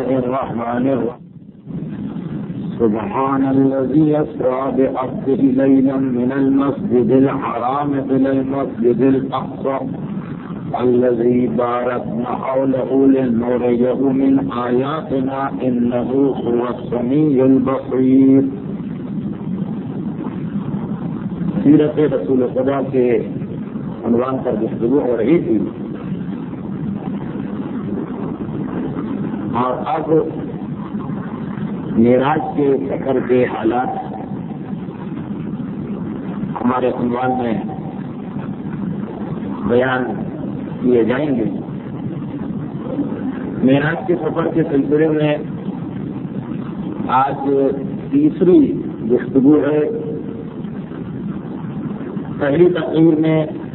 الرحمن الرحيم سبحان الذي أسرى بعبده ليلا من المسجد الحرام إلى المسجد الأقصى الذي باركنا حوله لنريه من آياتنا إنه هو السميع البصير. سیرت رسول خدا کے عنوان پر گفتگو ہو رہی تھی اور اب معراج کے سفر کے حالات ہمارے عنوان میں بیان کیے جائیں گے. معراج کے سفر کے سلسلے میں آج تیسری گفتگو ہے. پہلی تقریر میں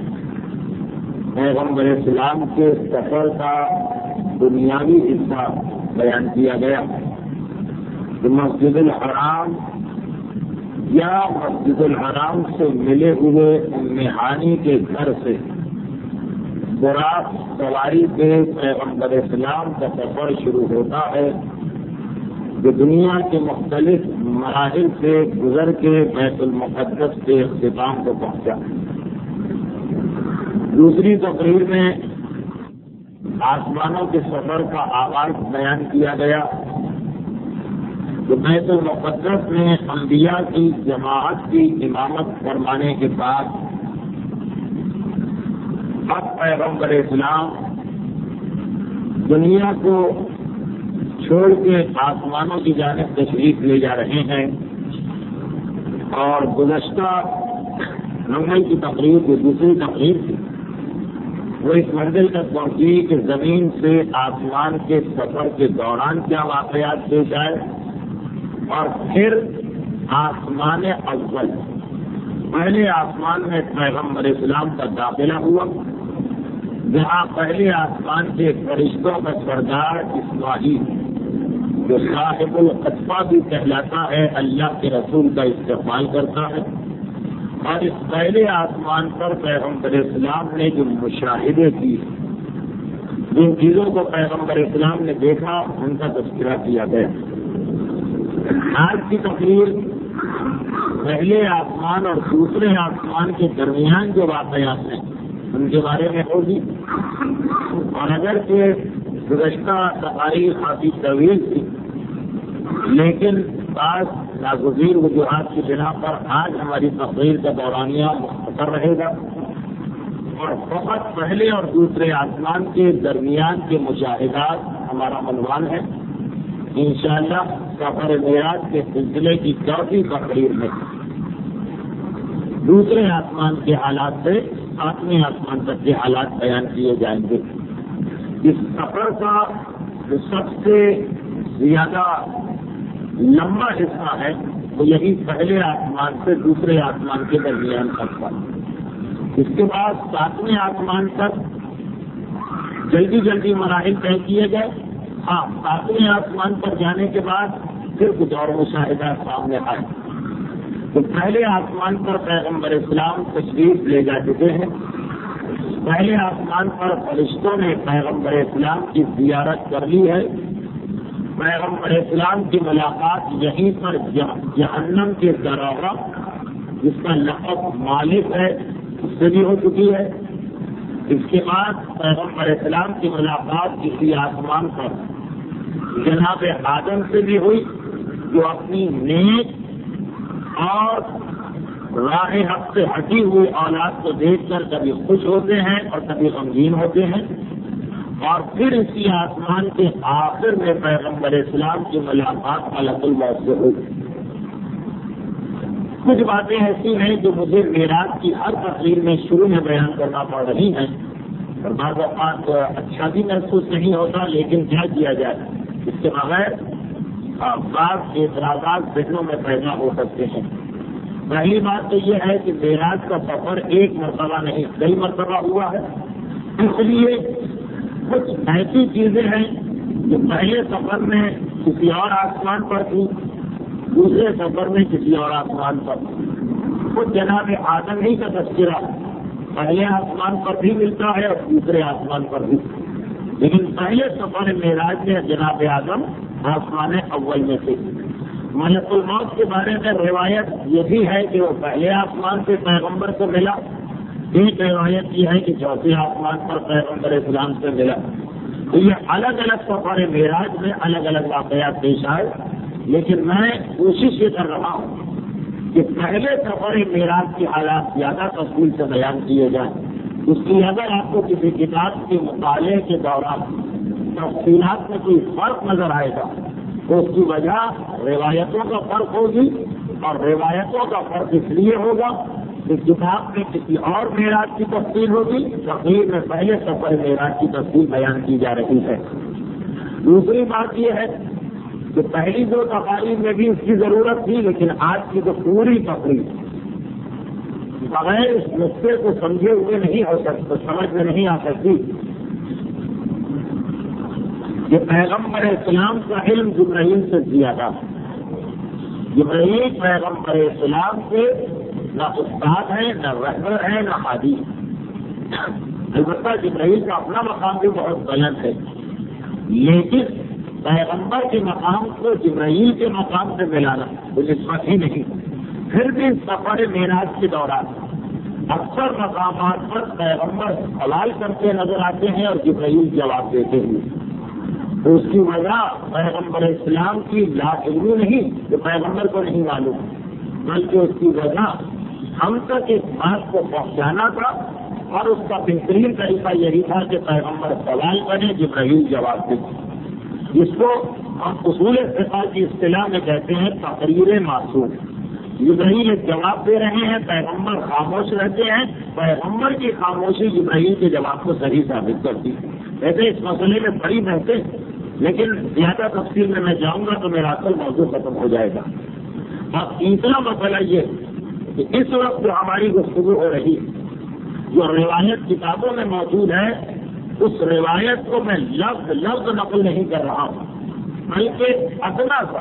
پیغمبر اسلام کے سفر کا دنیاوی حصہ بیان کیا گیا کہ مسجد الحرام یا مسجد الحرام سے ملے ہوئے ام ہانی کے گھر سے براق سواری کے پیغمبر اسلام کا سفر شروع ہوتا ہے جو دنیا کے مختلف مراحل سے گزر کے بیت المقدس کے اختتام کو پہنچا. دوسری تقریر میں آسمانوں کے سفر کا آغاز بیان کیا گیا جو بیت المقدس میں انبیاء کی جماعت کی امامت فرمانے کے بعد اب پیغمبر اسلام دنیا کو چھوڑ کے آسمانوں کی جانب تشریف لے جا رہے ہیں. اور گزشتہ نمبر کی تقریر جو دوسری تقریر تھی وہ اس منزل تک پہنچی کہ زمین سے آسمان کے سفر کے دوران کیا واقعات پیش آئے اور پھر آسمان اول پہلے آسمان میں پیغمبر اسلام کا داخلہ ہوا جہاں پہلے آسمان کے فرشتوں کا سردار اسماعیل جو صاحب القصفہ بھی کہلاتا ہے اللہ کے رسول کا استقبال کرتا ہے. اور اس پہلے آسمان پر پیغمبر اسلام نے جو مشاہدے کی جن چیزوں کو پیغمبر اسلام نے دیکھا ان کا تذکرہ کیا گیا. آج کی تقریر پہلے آسمان اور دوسرے آسمان کے درمیان جو واقعات ہیں ان کے بارے میں ہوگی. اور اگر کہ گزشتہ تقاریر کافی طویل تھی لیکن بعض ناگزیر وجوہات کی بنا پر آج ہماری تقریر کا دورانیہ مختصر رہے گا اور فقط پہلے اور دوسرے آسمان کے درمیان کے مشاہدات ہمارا عنوان ہے. انشاءاللہ سفر معراج کے سلسلے کی چوتھی تقریر میں دوسرے آسمان کے حالات سے ساتویں آسمان تک کے حالات بیان کیے جائیں گے. اس سفر کا جو سب سے زیادہ لمبا حصہ ہے وہ یہی پہلے آسمان سے دوسرے آسمان کے درمیان تک تھا. اس کے بعد ساتویں آسمان تک جلدی جلدی مراحل طے کیے گئے. ہاں ساتویں آسمان پر جانے کے بعد پھر کچھ اور مشاہدات سامنے آئے. تو پہلے آسمان پر پیغمبر اسلام تشریف لے جا چکے ہیں. پہلے آسمان پر فرشتوں نے پیغمبر اسلام کی زیارت کر لی ہے. پیغمبر اسلام کی ملاقات یہیں پر جہنم کے دروازہ جس کا لقب مالک ہے اس سے بھی ہو چکی ہے. اس کے بعد پیغمبر اسلام کی ملاقات کسی آسمان پر جناب آدم سے بھی ہوئی جو اپنی نیک اور راہ حق سے ہٹی ہوئی اولاد کو دیکھ کر کبھی خوش ہوتے ہیں اور کبھی غمگین ہوتے ہیں. اور پھر اسی آسمان کے آخر میں پیغمبر اسلام کی ملاقات ملک الموت سے ہوئی. کچھ باتیں ایسی ہیں جو مجھے معراج کی ہر تقریر میں شروع میں بیان کرنا پڑ رہی ہیں اور بعض اوقات اچھا بھی محسوس نہیں ہوتا لیکن کیا کیا جائے اس کے بغیر بعض اعتراضات ذہنوں میں پیدا ہو سکتے ہیں. پہلی بات تو یہ ہے کہ معراج کا سفر ایک مرتبہ نہیں کئی مرتبہ ہوا ہے. اس لیے کچھ ایسی چیزیں ہیں جو پہلے سفر میں کسی اور آسمان پر تھی دوسرے سفر میں کسی اور آسمان پر. کچھ جناب آدم ہی کا تذکرہ پہلے آسمان پر بھی ملتا ہے اور دوسرے آسمان پر بھی. لیکن پہلے سفر معراج میں جناب آدم آسمان اول میں تھے. ملک الموت کے بارے میں روایت یہ بھی ہے کہ وہ پہلے آسمان سے پیغمبر کو ملا. ایک روایت یہ ہے کہ چوتھے آسمان پر پیغمبر اسلام سے ملا. تو یہ الگ الگ سفر معراج میں الگ الگ واقعات پیش آئے. لیکن میں کوشش یہ کر رہا ہوں کہ پہلے سفر معراج کی حالات زیادہ تفصیل سے بیان کیے جائیں. اس کی اگر آپ کو کسی کتاب کے مطالعے کے دوران تفصیلات میں کوئی فرق نظر آئے گا تو اس کی وجہ روایتوں کا فرق ہوگی. اور روایتوں کا فرق اس لیے ہوگا کہ کتاب میں کسی اور معراج کی تفصیل ہوگی، تقریر میں پہلے سفر معراج کی تفصیل بیان کی جا رہی ہے. دوسری بات یہ ہے کہ پہلی دو تقاریر میں بھی اس کی ضرورت تھی، لیکن آج کی تو پوری تقریر بغیر اس نقطے کو سمجھے ہوئے نہیں ہو سکتی، سمجھ میں نہیں آ سکتی کہ پیغمبر اسلام کا علم جبرائیل سے زیادہ. جبرائیل پیغمبر اسلام سے نہ استاد ہے، نہ رہبر ہے، نہ ہادی. البتہ جبرائیل کا اپنا مقام بھی بہت بلند ہے، لیکن پیغمبر کے مقام کو جبرائیل کے مقام سے ملانا کوئی نسبت ہی نہیں. پھر بھی سفر معراج کے دوران اکثر مقامات پر پیغمبر سوال کرتے نظر آتے ہیں اور جبرائیل جواب دیتے ہیں. تو اس کی وجہ پیغمبر اسلام کی لاعلمی نہیں کہ پیغمبر کو نہیں معلوم، بلکہ اس کی وجہ ہم تک اس بات کو پہنچانا تھا. اور اس کا بہترین طریقہ یہی تھا کہ پیغمبر سوال کرے، جبرائیل جواب دے. جس کو ہم اصول فقہ کی اصطلاح میں کہتے ہیں تقریر معصوم. جبرائیل جواب دے رہے ہیں، پیغمبر خاموش رہتے ہیں، پیغمبر کی خاموشی جبرائیل کے جواب کو صحیح ثابت کرتی ہے. ویسے اس مسئلے میں بڑی بحثیں، لیکن زیادہ تفصیل میں جاؤں گا تو میرا اصل موضوع ختم ہو جائے گا. اور تیسرا مسئلہ یہ کہ اس وقت جو ہماری گفتگو ہو رہی ہے، جو روایت کتابوں میں موجود ہے، اس روایت کو میں لفظ لفظ نقل نہیں کر رہا ہوں، بلکہ ادنا سا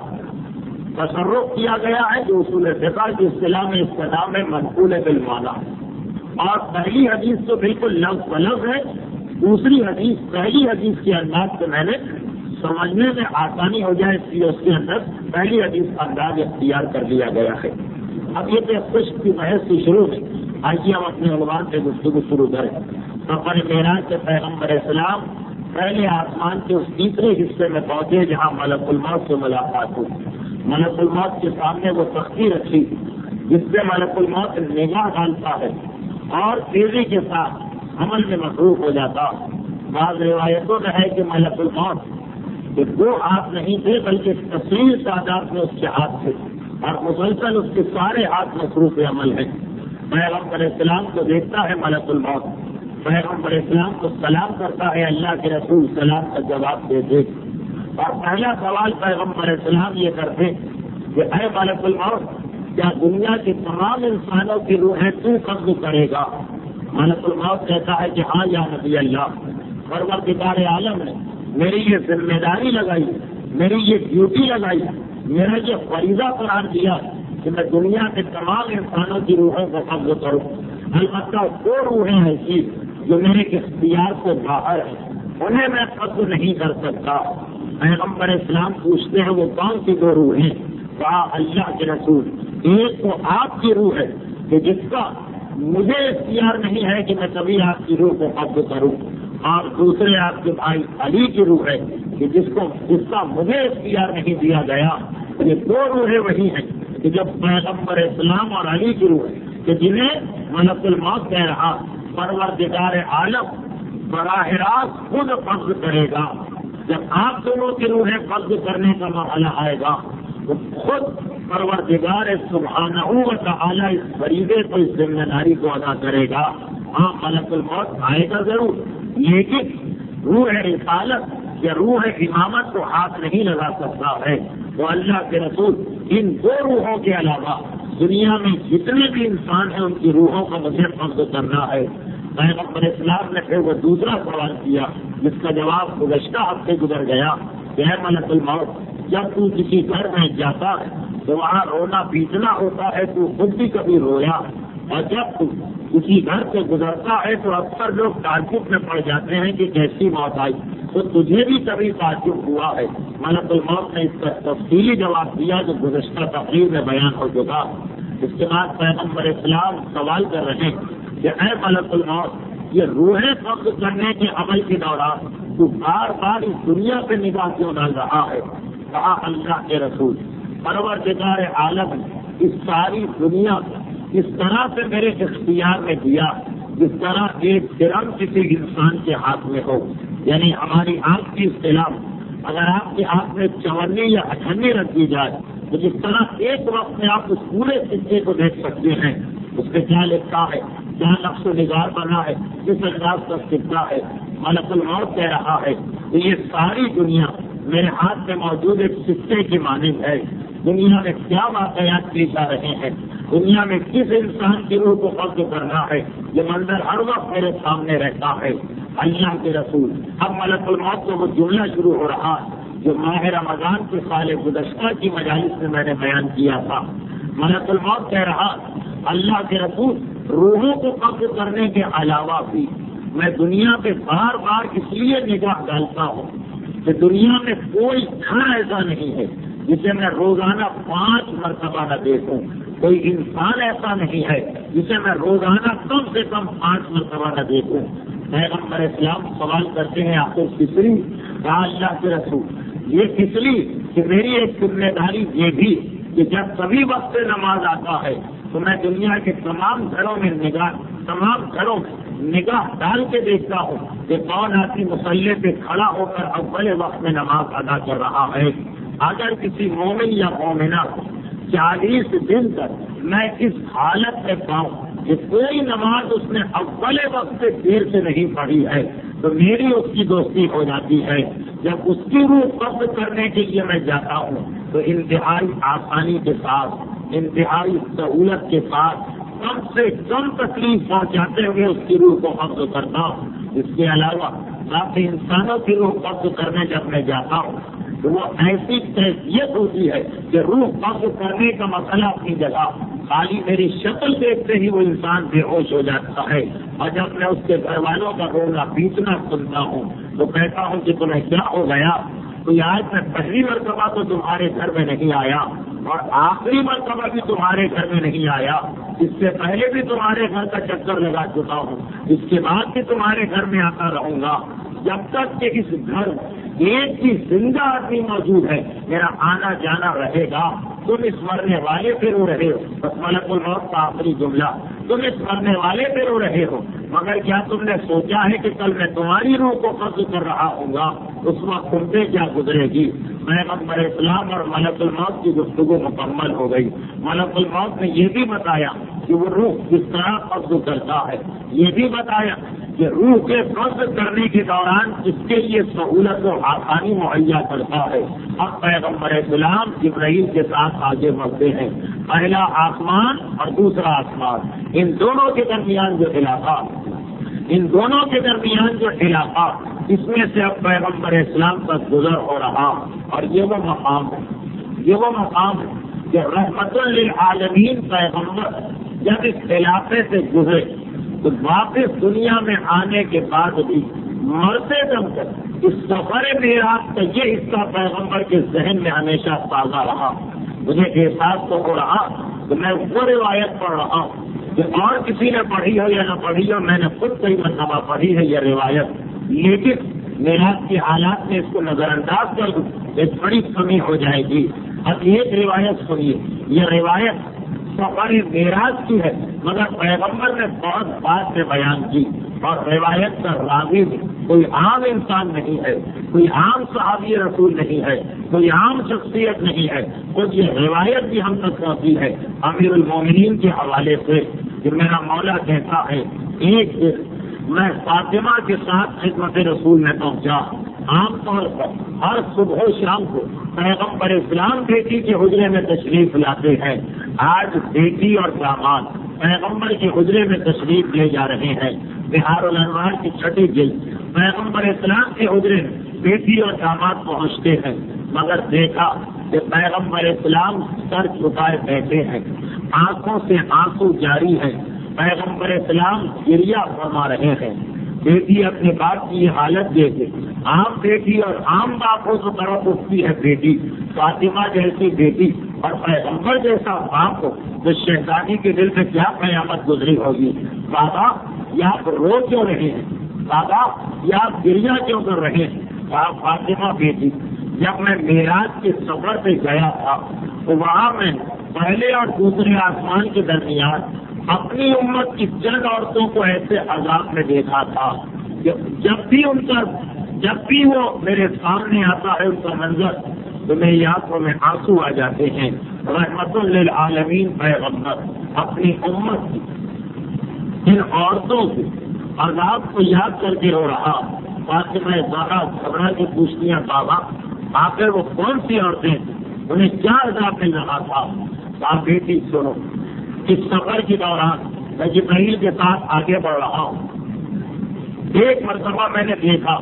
تصرف کیا گیا ہے جو اصول فقہ کی اصطلاح میں اس کا نام ہے منقول بالمعنی. اور پہلی حدیث تو بالکل لفظ بلفظ ہے، دوسری حدیث پہلی حدیث کے انداز سے میں نے سمجھنے میں آسانی ہو جائے اس لیے اس کے اندر پہلی حدیث کا انداز اختیار کر لیا گیا ہے. اب یہ تفتیش کی بحث کی شروع میں آئیے ہم اپنے عنوان سے گفتگو شروع کریں. سفر معراج سے پیغمبر اسلام پہلے آسمان کے اس تیسرے حصے میں پہنچے جہاں ملک الموت سے ملاقات ہوئی. ملک الموت کے سامنے وہ تختی رکھی جس سے ملک الموت نگاہ ڈالتا ہے اور تیزی کے ساتھ عمل میں مصروف ہو جاتا. بعض روایتوں میں ہے کہ ملک الموت کے دو ہاتھ نہیں تھے بلکہ کثیر تعداد میں اس کے ہاتھ تھے اور مسلسل اس کے سارے ہاتھ مصروف عمل ہیں. پیغمبر اسلام کو دیکھتا ہے ملک الموت، پیغمبر اسلام کو سلام کرتا ہے، اللہ کے رسول سلام کا جواب دیتے. اور پہلا سوال پیغمبر اسلام یہ کرتے کہ اے ملک الموت، کیا دنیا کے تمام انسانوں کی روحیں تو قبض کرے گا؟ ملک الموت کہتا ہے کہ ہاں یا نبی اللہ، پروردگار عالم نے میری یہ ذمہ داری لگائی، میری یہ ڈیوٹی لگائی، میرا یہ فریضہ قرار دیا کہ میں دنیا کے تمام انسانوں کی روحوں کو قبض کروں. البتہ دو روحیں ایسی جو میرے اختیار سے باہر ہیں، انہیں میں قبض نہیں کر سکتا. پیغمبر اسلام پوچھتے ہیں وہ کون سی دو روحیں؟ کہا اللہ کے رسول، ایک تو آپ کی روح ہے کہ جس کا مجھے اختیار نہیں ہے کہ میں کبھی آپ کی روح کو قبض کروں، اور دوسرے آپ کے بھائی علی کی روح ہے کہ جس کا مجھے اختیار نہیں دیا گیا. یہ دو روحیں وہی ہیں کہ جب پیغمبر اسلام اور علی کی روح ہے کہ جنہیں ملک الموت کہہ رہا پروردگار عالم براہ راست خود قبض کرے گا. جب آپ دونوں کی روحیں قبض کرنے کا مرحلہ آئے گا تو خود پروردگار سبحانہ و تعالی اس فریضے کو، اس ذمہ داری کو ادا کرے گا. ہاں ملک الموت آئے گا ضرور، لیکن روح رسالت یا روح امامت کو ہاتھ نہیں لگا سکتا ہے. تو اللہ کے رسول ان دو روحوں کے علاوہ دنیا میں جتنے بھی انسان ہیں ان کی روحوں کو مجھے قبض کرنا ہے. پیغمبر اسلام نے پھر وہ دوسرا سوال کیا جس کا جواب گزشتہ ہفتے گزر گیا کہ اے ملک الموت، جب تو کسی گھر میں جاتا ہے تو وہاں رونا پیٹنا ہوتا ہے، تو خود بھی کبھی رویا، اور جب تو کسی گھر سے گزرتا ہے تو اکثر لوگ تعجب میں پڑ جاتے ہیں کہ کیسی موت آئی، تو تجھے بھی کبھی تعجب ہوا ہے؟ ملک الموت نے اس کا تفصیلی جواب دیا جو گزشتہ تقریر میں بیان ہو چکا۔ اس کے بعد پیغمبر اسلام سوال کر رہے ہیں کہ اے ملک الموت، یہ روحیں قبض کرنے کے عمل کے دوران تو بار بار اس دنیا پہ نگاہ کیوں ڈال رہا ہے؟ کہا اللہ کے رسول، پروردگار عالم اس ساری دنیا اس طرح سے میرے اختیار میں دیا جس طرح ایک درم کسی انسان کے ہاتھ میں ہو، یعنی ہماری آنکھ کی اصطلاح اگر آپ کے ہاتھ میں 54 یا 58 رکھ دی جائے تو جس طرح ایک وقت میں آپ اس پورے سکے کو دیکھ سکتے ہیں، اس پہ کیا لکھا ہے، کیا نقش و نگار بنا ہے، کس انداز کا سکہ ہے، ملک الموت کہہ رہا ہے کہ یہ ساری دنیا میرے ہاتھ میں موجود ایک سکے کی مانند ہے۔ دنیا میں کیا واقعات پیش آ رہے ہیں، دنیا میں کس انسان کی روح کو قبض کرنا ہے، یہ منظر ہر وقت میرے سامنے رہتا ہے۔ اللہ کے رسول، اب ملک الموت کو وہ جملہ شروع ہو رہا جو ماہ رمضان کے سال گزشتہ کی مجالس میں نے بیان کیا تھا۔ ملک الموت کہہ رہا، اللہ کے رسول، روحوں کو قبض کرنے کے علاوہ بھی میں دنیا پہ بار بار اس لیے نگاہ ڈالتا ہوں کہ دنیا میں کوئی گھر ایسا نہیں ہے جسے میں روزانہ 5 مرتبہ نہ دیکھوں، کوئی انسان ایسا نہیں ہے جسے میں روزانہ کم سے کم 5 مرتبہ نہ دیکھوں۔ پیغمبر اسلام سوال کرتے ہیں آخر کس لیے؟ کہا اللہ کے رسول، یہ اس لیے کہ میری ایک ذمہ داری یہ بھی کہ جب کبھی وقت نماز آتا ہے تو میں دنیا کے تمام گھروں میں نگاہ ڈال کے دیکھتا ہوں کہ کون آدمی مصلی پہ کھڑا ہو کر اول وقت میں نماز ادا کر رہا ہے۔ اگر کسی مومن یا مومنہ 40 دن تک میں اس حالت میں پاؤں کہ کوئی نماز اس نے اول وقت سے دیر سے نہیں پڑھی ہے تو میری اس کی دوستی ہو جاتی ہے۔ جب اس کی روح قبض کرنے کے لیے میں جاتا ہوں تو انتہائی آسانی کے ساتھ، انتہائی سہولت کے ساتھ، کم سے کم تکلیف پہنچاتے ہوئے اس کی روح کو قبض کرتا ہوں۔ اس کے علاوہ باقی انسانوں کی روح قبض کرنے جب میں جاتا ہوں تو وہ ایسی کیفیت ہوتی ہے کہ روح قبض کرنے کا مسئلہ اپنی جگہ، خالی میری شکل دیکھتے ہی وہ انسان بے ہوش ہو جاتا ہے، اور جب میں اس کے گھر والوں کا رونا پیٹنا سنتا ہوں تو کہتا ہوں کہ تمہیں کیا ہو گیا؟ تو آج میں پہلی مرتبہ تو تمہارے گھر میں نہیں آیا اور آخری مرتبہ بھی تمہارے گھر میں نہیں آیا، اس سے پہلے بھی تمہارے گھر کا چکر لگا چکا ہوں، اس کے بعد بھی تمہارے گھر میں آتا رہوں گا جب تک کہ اس گھر ایک بھی زندہ آدمی موجود ہے، میرا آنا جانا رہے گا۔ تم اس مرنے والے پہ رو رہے ہو، بس ملک الموت کا آخری جملہ، تم اس مرنے والے پہ رو رہے ہو، مگر کیا تم نے سوچا ہے کہ کل میں تمہاری روح کو قبض کر رہا ہوں گا، اس وقت تم پہ کیا گزرے گی؟ پیغمبر اسلام اور ملک الموت کی گفتگو مکمل ہو گئی۔ ملک الموت نے یہ بھی بتایا کہ وہ روح کس طرح قبض کرتا ہے، یہ بھی بتایا کہ روح کے قبض کرنے کے دوران اس کے لیے سہولت و آسانی مہیا کرتا ہے۔ اب پیغمبر اسلام جبرائیل کے ساتھ آگے بڑھتے ہیں، پہلا آسمان اور دوسرا آسمان، ان دونوں کے درمیان جو علاقہ اس میں سے اب پیغمبر اسلام کا گزر ہو رہا، اور یہ وہ مقام ہے کہ رحمت للعالمین پیغمبر جب اس علاقے سے گزرے تو واپس دنیا میں آنے کے بعد بھی مرتے دم تک اس سفر معراج کا یہ حصہ پیغمبر کے ذہن میں ہمیشہ تازہ رہا۔ مجھے احساس تو ہو رہا کہ میں وہ روایت پڑھ رہا ہوں کہ اور کسی نے پڑھی ہو یا نہ پڑھی ہو، میں نے خود کئی مرتبہ پڑھی ہے یہ روایت، لیکن معراج کے حالات میں اس کو نظر انداز کر دوں ایک بڑی کمی ہو جائے گی۔ اب ایک روایت سنیے، یہ روایت سفر معراج کی ہے مگر پیغمبر نے بہت بات سے بیان کی، اور روایت کا راوی کوئی عام انسان نہیں ہے، کوئی عام صحابی رسول نہیں ہے، کوئی عام شخصیت نہیں ہے، خود یہ روایت بھی ہم تک پہنچی ہے امیر المومنین کے حوالے سے کہ میرا مولا کہتا ہے ایک دن میں فاطمہ کے ساتھ خدمت رسول میں پہنچا۔ عام طور پر ہر صبح و شام کو پیغمبر اسلام بیٹی کے حجرے میں تشریف لاتے ہیں، آج بیٹی اور داماد پیغمبر کے حجرے میں تشریف لے جا رہے ہیں۔ بہار الانوار کی چھٹی جلد پیغمبر اسلام کے حجرے میں بیٹی اور داماد پہنچتے ہیں، مگر دیکھا کہ پیغمبر اسلام سر چھپائے بیٹھے ہیں، آنکھوں سے آنسو جاری ہے، پیغمبر اسلام گریہ فرما رہے ہیں. بیٹی اپنے باپ کی یہ حالت دیکھے. عام بیٹی اور عام باپ ہو تو طرف اٹھتی ہے بیٹی. فاطمہ جیسی بیٹی اور پیغمبر جیسا باپ ہو تو شہزادی کے دل میں کیا قیامت گزری ہوگی. بابا یہ آپ رو کیوں رہے ہیں؟ بابا یہ آپ گریہ کیوں کر رہے ہیں؟ فاطمہ بیٹی، جب میں معراج کے سفر پہ گیا تھا تو وہاں میں پہلے اور دوسرے آسمان کے درمیان اپنی امت کی چند عورتوں کو ایسے عذاب میں دیکھا تھا کہ جب بھی وہ میرے سامنے آتا ہے ان کا منظر تو میری آنکھوں میں آنسو آ جاتے ہیں. رحمت للعالمین پیغمبر اپنی امت کی ان عورتوں کے عذاب کو یاد کر کے رو رہا. فاطمہ زہرا گھبرا کے پوچھتی ہیں بابا آخر وہ کون سی عورتیں انہیں کیا عذاب مل رہا تھا؟ آپ بیٹی سنو، اس سفر کے دوران میں جبرائیل کے ساتھ آگے بڑھ رہا ہوں. ایک مرتبہ میں نے دیکھا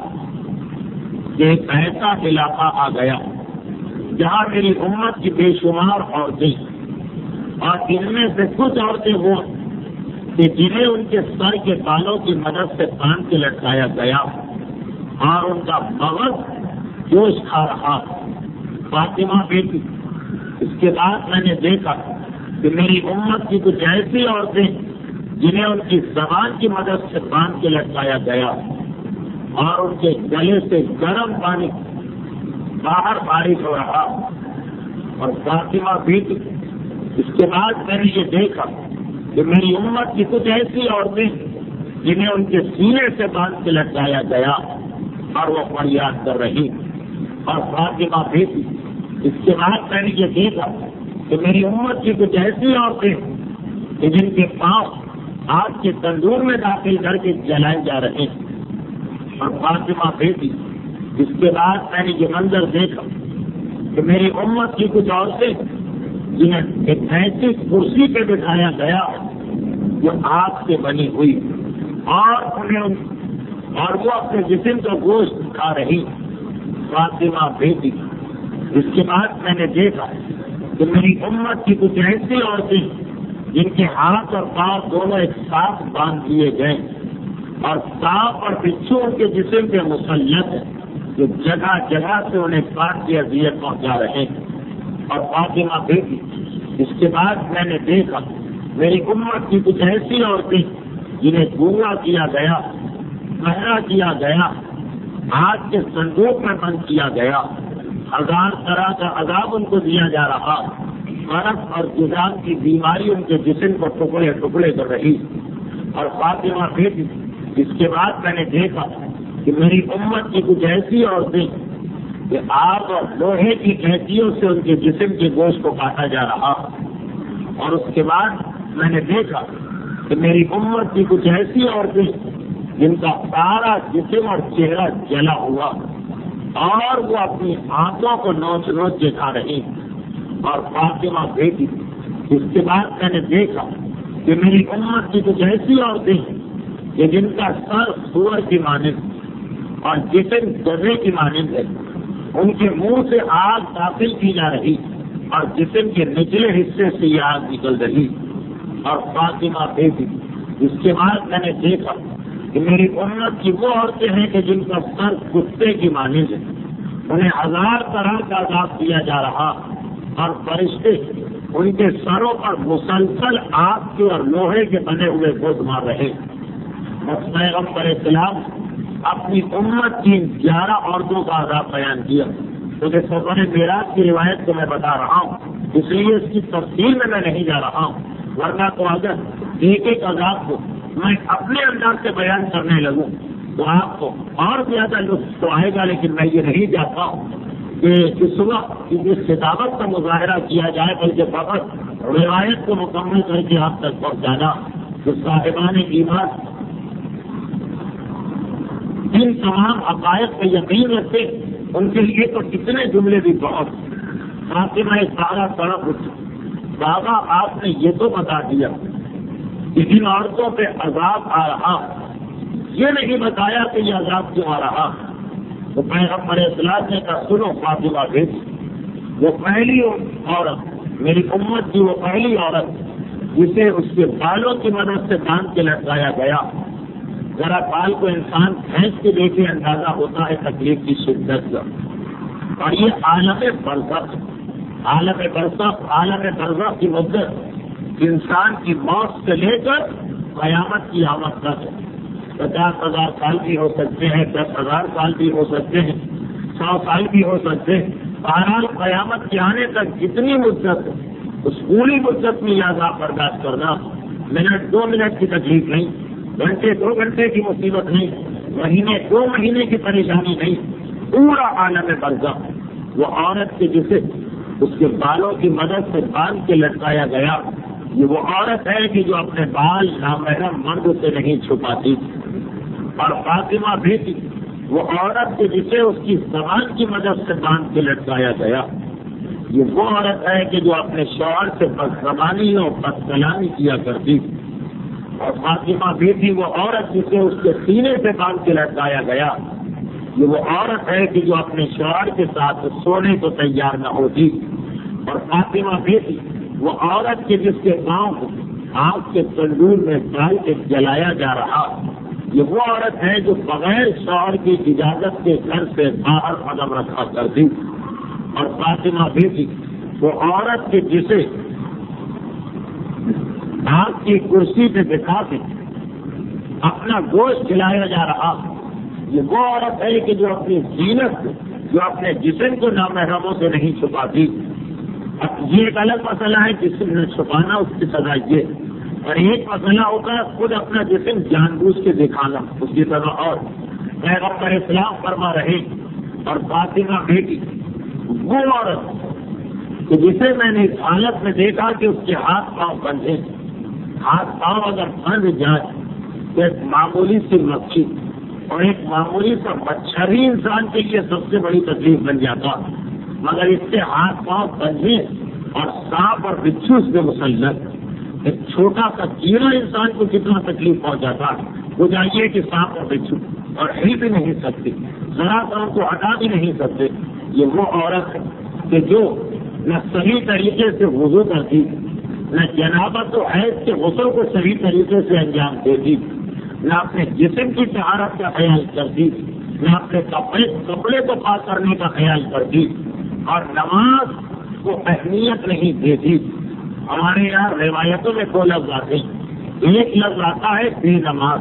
کہ ایک ایسا علاقہ آ گیا جہاں میری امت کی بے شمار عورتیں اور ان میں سے کچھ عورتیں وہ کہ جنہیں ان کے سر کے بالوں کی مدد سے باندھ کے لٹکایا گیا اور ان کا مغز جوش کھا رہا. فاطمہ بیٹی، اس کے بعد میں نے دیکھا کہ میری امت کی کچھ ایسی عورتیں جنہیں ان کی زبان کی مدد سے باندھ کے لٹکایا گیا اور ان کے گلے سے گرم پانی باہر بارش ہو رہا. اور فاطمہ بیٹی، اس کے بعد میں نے یہ دیکھا کہ میری امت کی کچھ ایسی عورتیں جنہیں ان کے سینے سے باندھ کے لٹکایا گیا اور وہ فریاد کر رہی. اور فاطمہ بیٹی، اس کے بعد میں نے یہ دیکھا کہ میری امت کی کچھ ایسی عورتیں کہ جن کے پاؤں آگ کے تندور میں داخل کر کے جلائے جا رہے ہیں. اور فاطمہ بیٹی، اس کے بعد میں نے یہ منظر دیکھا کہ میری امت کی کچھ عورتیں جنہیں ایک ایسی کرسی پہ بٹھایا گیا جو آگ سے بنی ہوئی اور وہ اپنے جسم کا گوشت کھا رہی. فاطمہ بیٹی، اس کے بعد میں نے دیکھا کہ میری امت کی کچھ ایسی عورتیں جن کے ہاتھ اور پاؤں دونوں ایک ساتھ باندھ دیے گئے اور سانپ اور بچھو ان کے جسم پہ مسلط ہے جو جگہ جگہ سے انہیں کاٹ کے اذیت پہنچا رہے ہیں. اور فاطمہ بیٹی، اس کے بعد میں نے دیکھا میری امت کی کچھ ایسی عورتیں جنہیں گونگا کیا گیا، بہرا کیا گیا، آگ کے صندوق میں بند کیا گیا، 1000 طرح کا عذاب ان کو دیا جا رہا. برف اور جذام کی بیماری ان کے جسم کو ٹکڑے ٹکڑے کر رہی. اور فاطمہ بیٹی، اس کے بعد میں نے دیکھا کہ میری امت کی کچھ ایسی عورتیں کہ آگ اور لوہے کی قینچیوں سے ان کے جسم کے گوشت کو کاٹا جا رہا. اور اس کے بعد میں نے دیکھا کہ میری امت کی کچھ ایسی عورتیں جن کا سارا جسم اور چہرہ جلا ہوا اور وہ اپنی آنکھوں کو نوچ نوچ کے کھا رہی. اور فاطمہ بیٹی، اس کے بعد میں نے دیکھا کہ میری امت کی کچھ ایسی عورتیں کہ جن کا سر سور کی مانند اور جسم گدھے کی مانند ہے، ان کے منہ سے آگ داخل کی جا رہی اور جسم کے نچلے حصے سے یہ آگ نکل رہی. اور فاطمہ بیٹی، اس کے بعد میں نے دیکھا کہ میری امت کی وہ عورتیں ہیں کہ جن کا سر کتے کی مانند ہے، انہیں 1000 طرح کا عذاب دیا جا رہا اور فرشتے ان کے سروں پر مسلسل آگ کے اور لوہے کے بنے ہوئے گود مار رہے. پیغمبر اسلام اپنی امت کی 11 عورتوں کا عذاب بیان کیا. کیونکہ سفر معراج کی روایت کو میں بتا رہا ہوں، اس لیے اس کی تفصیل میں نہیں جا رہا ہوں. ورنہ تو اگر ایک ایک عذاب کو میں اپنے انداز سے بیان کرنے لگوں تو آپ کو اور زیادہ لطف تو آئے گا. لیکن میں یہ نہیں چاہتا ہوں کہ اس وقت اس کتابت کا مظاہرہ کیا جائے، بلکہ فقط روایت کو مکمل کر کے آپ تک پہنچانا. جو صاحبان ایمان ان تمام عقائد پہ یقین رکھتے ان کے لیے تو کتنے جملے بھی بہت. فاطمہ سارا طرف بابا آپ نے یہ تو بتا دیا کہ جن عورتوں پہ عذاب آ رہا، یہ نہیں بتایا کہ یہ عذاب کیوں آ رہا. تو پیغمبر اسلام نے کہا سنو فاطمہ بیٹی، وہ پہلی عورت میری امت کی وہ پہلی عورت جسے اس کے بالوں کی مدد سے باندھ کے لٹکایا گیا. ذرا بال کو انسان کھینچ کے دیکھے اندازہ ہوتا ہے تکلیف کی شدت کا. اور یہ عالم برزخ کی مدت انسان کی موت سے لے کر قیامت کی آمد تک 50,000 سال بھی ہو سکتے ہیں, 10,000 سال بھی ہو سکتے ہیں, 100 سال بھی ہو سکتے ہیں. بہرحال قیامت کے آنے تک جتنی مدت اس پوری مدت میں عذاب برداشت کرنا, منٹ 2 منٹ کی تکلیف نہیں, گھنٹے 2 گھنٹے کی مصیبت نہیں, مہینے 2 مہینے کی پریشانی نہیں, پورا عالم برزخ. وہ عورت کے جسے اس کے بالوں کی مدد سے باندھ کے لٹکایا گیا, یہ وہ عورت ہے کہ جو اپنے بال نامحرم مرد سے نہیں چھپاتی. اور فاطمہ بیٹی وہ عورت کے جسے اس کی زبان کی مدد سے باندھ کے لٹکایا گیا, یہ وہ عورت ہے کہ جو اپنے شوہر سے بدزبانی اور بد کلامی کیا کرتی. اور فاطمہ بیٹی وہ عورت جسے اس کے سینے سے باندھ کے لٹکایا گیا, یہ وہ عورت ہے کہ جو اپنے شوہر کے ساتھ سونے کو تیار نہ ہوتی. اور فاطمہ بیٹی وہ عورت کے جس کے پاؤں کو آگ کے تندور میں ڈال کے جلایا جا رہا, یہ وہ عورت ہے جو بغیر شوہر کی اجازت کے گھر سے باہر قدم رکھا کرتی. اور فاطمہ بیٹی وہ عورت کے جسے آگ کی کرسی پہ بٹھا کے اپنا گوشت کھلایا جا رہا, یہ وہ عورت ہے کہ جو اپنی زینت جو اپنے جسم کو نامحرموں سے نہیں چھپاتی. یہ ایک الگ مسئلہ ہے جسم نے چھپانا, اس کی سزا یہ. اور ایک مسئلہ ہوتا ہے خود اپنا جسم جان بوجھ کے دکھانا, اس کی سزا اور. پیغمبر اسلام فرما رہے اور فاطمہ بیٹی وہ عورت کہ جسے میں نے اس حالت میں دیکھا کہ اس کے ہاتھ پاؤں بندھے, ہاتھ پاؤں اگر بند جائے تو ایک معمولی سی مکھی اور ایک معمولی سا مچھر ہی انسان کے لیے سب سے بڑی تکلیف بن جاتا, مگر اس کے ہاتھ پاؤں بندھے اور سانپ اور بچھو اس میں مسلط. ایک چھوٹا سا کیڑا انسان کو کتنا تکلیف پہنچاتا, وہ جائیے کہ سانپ اور بچھو اور ہل بھی نہیں سکتی, ذرا سا ان کو ہٹا بھی نہیں سکتے. یہ وہ عورت ہے کہ جو نہ صحیح طریقے سے وضو کرتی, نہ جنابت و حیض کے غسل کو صحیح طریقے سے انجام دیتی, نہ اپنے جسم کی طہارت کا خیال کرتی, نہ اپنے کپڑے کو پاک کرنے کا خیال کرتی, اور نماز کو اہمیت نہیں دیتی. ہمارے یہاں روایتوں میں 2 لفظ آتے ہیں. ایک لفظ آتا ہے بے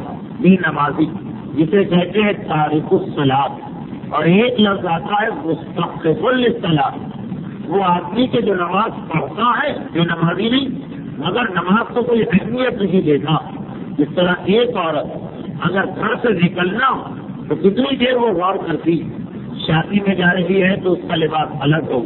نمازی جسے کہتے ہیں تارک الصلاۃ, اور ایک لفظ آتا ہے مستحق للصلاۃ, وہ آدمی کے جو نماز پڑھتا ہے بے نمازی نہیں, مگر نماز کو کوئی اہمیت نہیں دیتا. جس طرح ایک عورت اگر گھر سے نکلنا ہو تو کتنی دیر وہ غور کرتی, شادی میں جا رہی ہے تو اس کا لباس الگ ہوگا,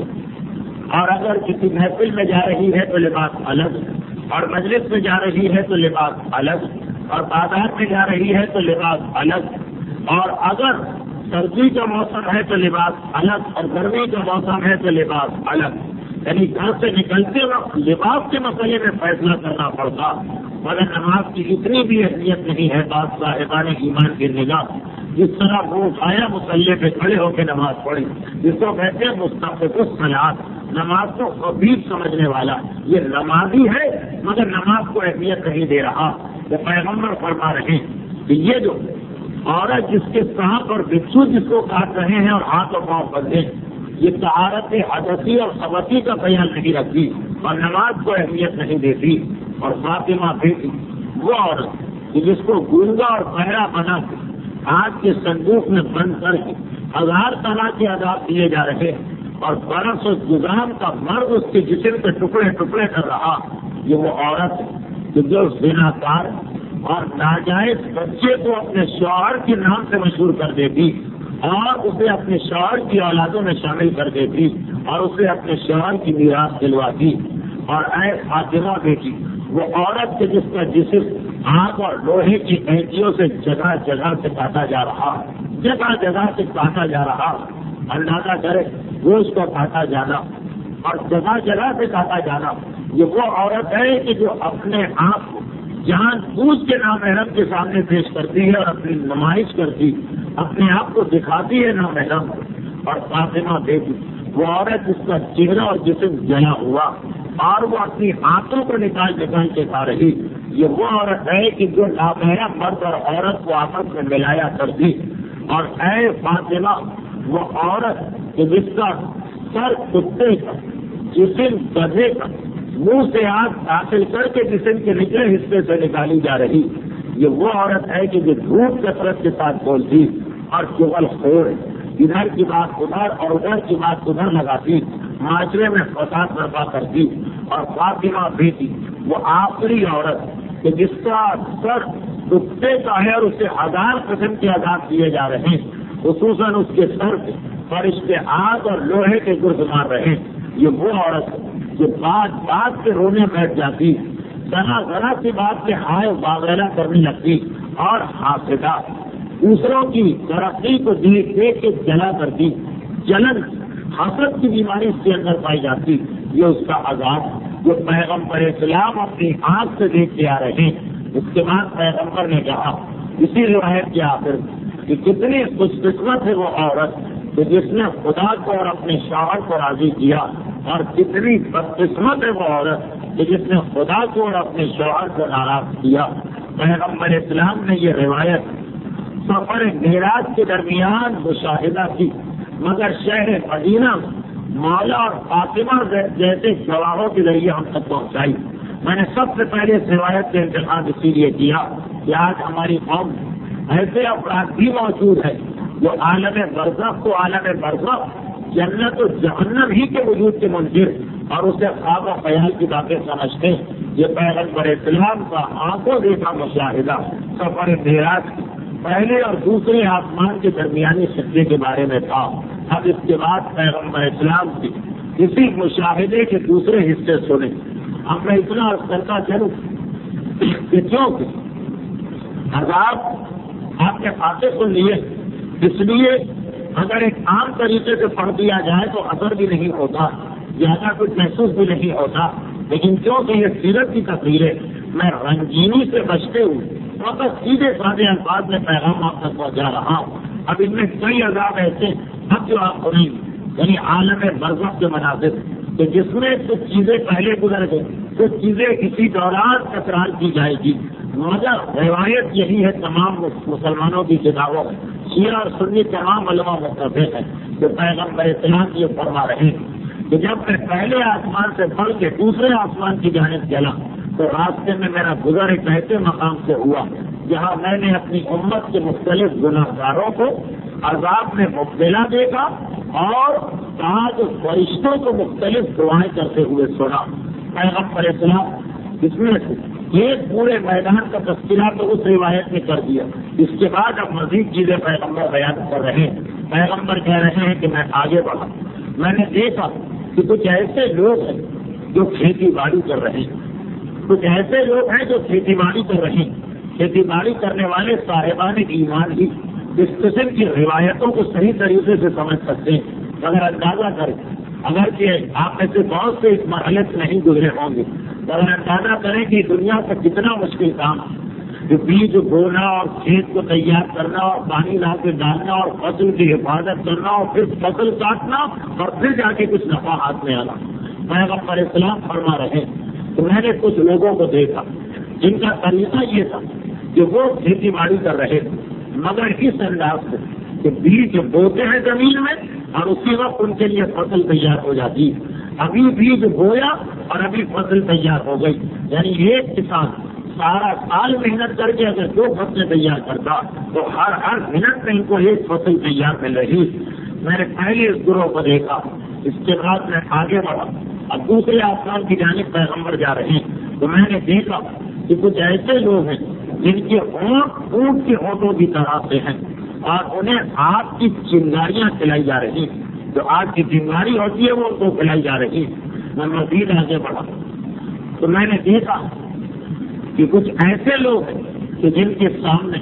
اور اگر کسی محفل میں جا رہی ہے تو لباس الگ, اور مجلس میں جا رہی ہے تو لباس الگ, اور بازار میں جا رہی ہے تو لباس الگ, اور اگر سردی کا موسم ہے تو لباس الگ, اور گرمی کا موسم ہے تو لباس الگ. یعنی گھر سے نکلتے وقت لباس کے مسئلے میں فیصلہ کرنا پڑتا, مگر نماز کی اتنی بھی اہمیت نہیں ہے بات صاحبان ایمان کی نگاہ. جس طرح وہ اٹھایا مسلح پہ کھڑے ہو کے نماز پڑھی, جس کو کہتے ہیں مستحق الصلاۃ, نماز کو خبیث سمجھنے والا, یہ نمازی ہے مگر نماز کو اہمیت نہیں دے رہا. وہ پیغمبر فرما رہے کہ یہ جو عورت جس کے سانپ اور بچھو جس کو کاٹ رہے ہیں اور ہاتھ اور پاؤں بندھے, یہ طہارت حدثی اور خبثی کا خیال نہیں رکھتی اور نماز کو اہمیت نہیں دیتی. اور فاطمہ بیٹی وہ عورت جس کو گونگا اور بہرا بنا کے آگ کے صندوق میں بند کر کے 1000 طرح کے عذاب دیے جا رہے, اور برس و جزام کا مرد اس کے جسم کے ٹکڑے ٹکڑے کر رہا, یہ وہ عورت کہ جو زناکار اور ناجائز بچے کو اپنے شوہر کے نام سے مشہور کر دیتی اور اسے اپنے شوہر کی اولادوں میں شامل کر دیتی اور اسے اپنے شوہر کی میراث دلواتی. اور اے فاطمہ بیٹی وہ عورت کے جس کا جسم آگ اور لوہے کی اینٹیوں سے جگہ جگہ سے کاٹا جا رہا, جگہ جگہ سے کاٹا جا رہا, اندازہ کرے گوشت کو کاٹا جانا اور جگہ جگہ سے کاٹا جانا. یہ وہ عورت ہے کہ جو اپنے آپ کو جان بوجھ کے نامحرم کے سامنے پیش کرتی ہے اور اپنی نمائش کرتی, اپنے آپ کو دکھاتی ہے نامحرم. اور فاطمہ بیٹی وہ عورت جس کا چہرہ اور جسم جلا ہوا, اور وہ اپنی ہاتھوں کو نکال کے کھا رہی. یہ وہ عورت ہے کہ جو نابینا مرد اور عورت کو آپس میں ملایا کرتی. اور اے فاطمہ وہ عورت کہ جس کا سر کتے کا، جسم گدھے کا، منہ سے آگ داخل کر کے جسم کے نچلے حصے سے نکالی جا رہی، یہ وہ عورت ہے کہ جو جھوٹ کثرت کے ساتھ بولتی اور چغل خور، ادھر کی بات ادھر اور ادھر کی بات ادھر لگاتی، معاشرے میں فساد برپا کرتی. اور فاطمہ بیٹی وہ آخری عورت کہ جس کا سر کتے کا ہے اور اسے 1000 قسم کے عذاب دیے جا رہے ہیں، خصوصاً اس کے سر پہ فرشتے آگ اور لوہے کے گرد مار رہے ہیں. یہ وہ عورت جو بات کے رونے بیٹھ جاتی، ذرا سی بات کے ہائے باغیلا کرنے لگتی اور حاسدہ دوسروں کی ترقی کو دیکھ کے جلا کرتی. جلن حسد کی بیماری اس کے اندر پائی جاتی. یہ اس کا عذاب جو پیغمبر اسلام اپنی آنکھ سے دیکھ کے آ رہے ہیں. اس کے بعد پیغمبر نے کہا اسی روایت کے آخر کہ کتنی خوش قسمت ہے وہ عورت کہ جس نے خدا کو اور اپنے شوہر کو راضی کیا، اور کتنی بدقسمت ہے وہ عورت کہ جس نے خدا کو اور اپنے شوہر کو ناراض کیا. پیغمبر اسلام نے یہ روایت سفر معراج کے درمیان مشاہدہ کی، مگر شہر مدینہ مولا اور فاطمہ جیسے گواہوں کے ذریعے ہم تک پہنچائی. میں نے سب سے پہلے اس روایت کا انتخاب اسی لیے کیا کہ آج ہماری قوم ایسے افراد بھی موجود ہے جو عالم برزخ کو عالم برزخ جنت و جہنم ہی کے وجود کے منکر اور اسے خواب و خیال کی باتیں سمجھتے ہیں. یہ پیغمبر اسلام کا آنکھوں دیکھا مشاہدہ سفر معراج پہلے اور دوسرے آسمان کے درمیانی خطے کے بارے میں تھا. اب اس کے بعد پیغمبر اسلام کی اسی مشاہدے کے دوسرے حصے سنے. اب میں اتنا عرض کرتا چلوں کہ کیونکہ عذاب آپ کے خاطے سن لیے، اس لیے اگر ایک عام طریقے سے پڑھ دیا جائے تو اثر بھی نہیں ہوتا، زیادہ کچھ محسوس بھی نہیں ہوتا. لیکن کیونکہ یہ سیرت کی تقریر ہے، میں رنگینی سے بچتے ہوئے فقط سیدھے سادے الفاظ میں پیغام آپ تک پہنچا رہا ہوں. اب ان میں کئی عذاب ایسے اب جو آپ سنیں یعنی عالم برزخ کے مناظر کہ جس میں کچھ چیزیں پہلے گزر گئی، کچھ چیزیں اسی دوران تکرار کی جائے گی. مگر روایت یہی ہے تمام مسلمانوں کی کتابوں میں، شیعہ اور سنی تمام علماء متفق ہیں کہ پیغمبر اسلام یہ فرما رہے ہیں کہ جب میں پہلے آسمان سے بڑھ کے دوسرے آسمان کی جانب چلا تو راستے میں میرا گزر ایک ایسے مقام سے ہوا جہاں میں نے اپنی امت کے مختلف گناہگاروں کو عذاب میں مبتلا دیکھا اور بعض فرشتوں کو مختلف دعائیں کرتے ہوئے سنا. پیغمبر اسلام اس میں ایک پورے میدان کا تذکرہ تو اس روایت میں کر دیا. اس کے بعد اب مزید چیزیں پیغمبر بیان کر رہے ہیں. پیغمبر کہہ رہے ہیں کہ میں آگے بڑھا، میں نے دیکھا کہ کچھ ایسے لوگ ہیں جو کھیتی باڑی کر رہے ہیں، کچھ ایسے لوگ ہیں جو کھیتی باڑی کر رہے ہیں. کھیتی باڑی کرنے والے صاحبان ایمان ہی اس قسم کی روایتوں کو صحیح طریقے سے سمجھ سکتے ہیں. اگر اندازہ کریں، اگر کہ آپ میں سے بہت سے اس مرحلے سے نہیں گزرے ہوں گے، اگر اندازہ کریں کہ دنیا کا کتنا مشکل کام جو بیج بونا اور کھیت کو تیار کرنا اور پانی لا کے ڈالنا اور فصل کی حفاظت کرنا اور پھر فصل کاٹنا اور پھر جا کے کچھ نفع ہاتھ میں آنا. پیغمبر اسلام فرما رہے تو میں نے کچھ لوگوں کو دیکھا جن کا طریقہ یہ تھا کہ وہ کھیتی باڑی کر رہے تھے، مگر اس انداز سے کہ بیج بوتے ہیں زمین میں اور اسی وقت ان کے لیے فصل تیار ہو جاتی. ابھی بیج بویا اور ابھی فصل تیار ہو گئی. یعنی ایک کسان سارا سال محنت کر کے اگر 2 فصلیں تیار کرتا تو ہر منٹ میں ان کو ایک فصل تیار مل رہی. میں نے پہلے اس گروہ کو دیکھا، اس کے بعد میں آگے بڑھا، اب دوسرے آسمان کی جانب پیغمبر جا رہے ہیں تو میں نے دیکھا کہ کچھ ایسے لوگ ہیں جن کے ہونٹ اونٹ کے ہونٹوں کی طرح سے ہیں اور انہیں آگ کی چنگاریاں کھلائی جا رہی ہیں. جو آگ کی چنگاری ہوتی ہے وہ ان کو کھلائی جا رہی ہے. میں مزید آگے بڑھا تو میں نے دیکھا کہ کچھ ایسے لوگ ہیں کہ جن کے سامنے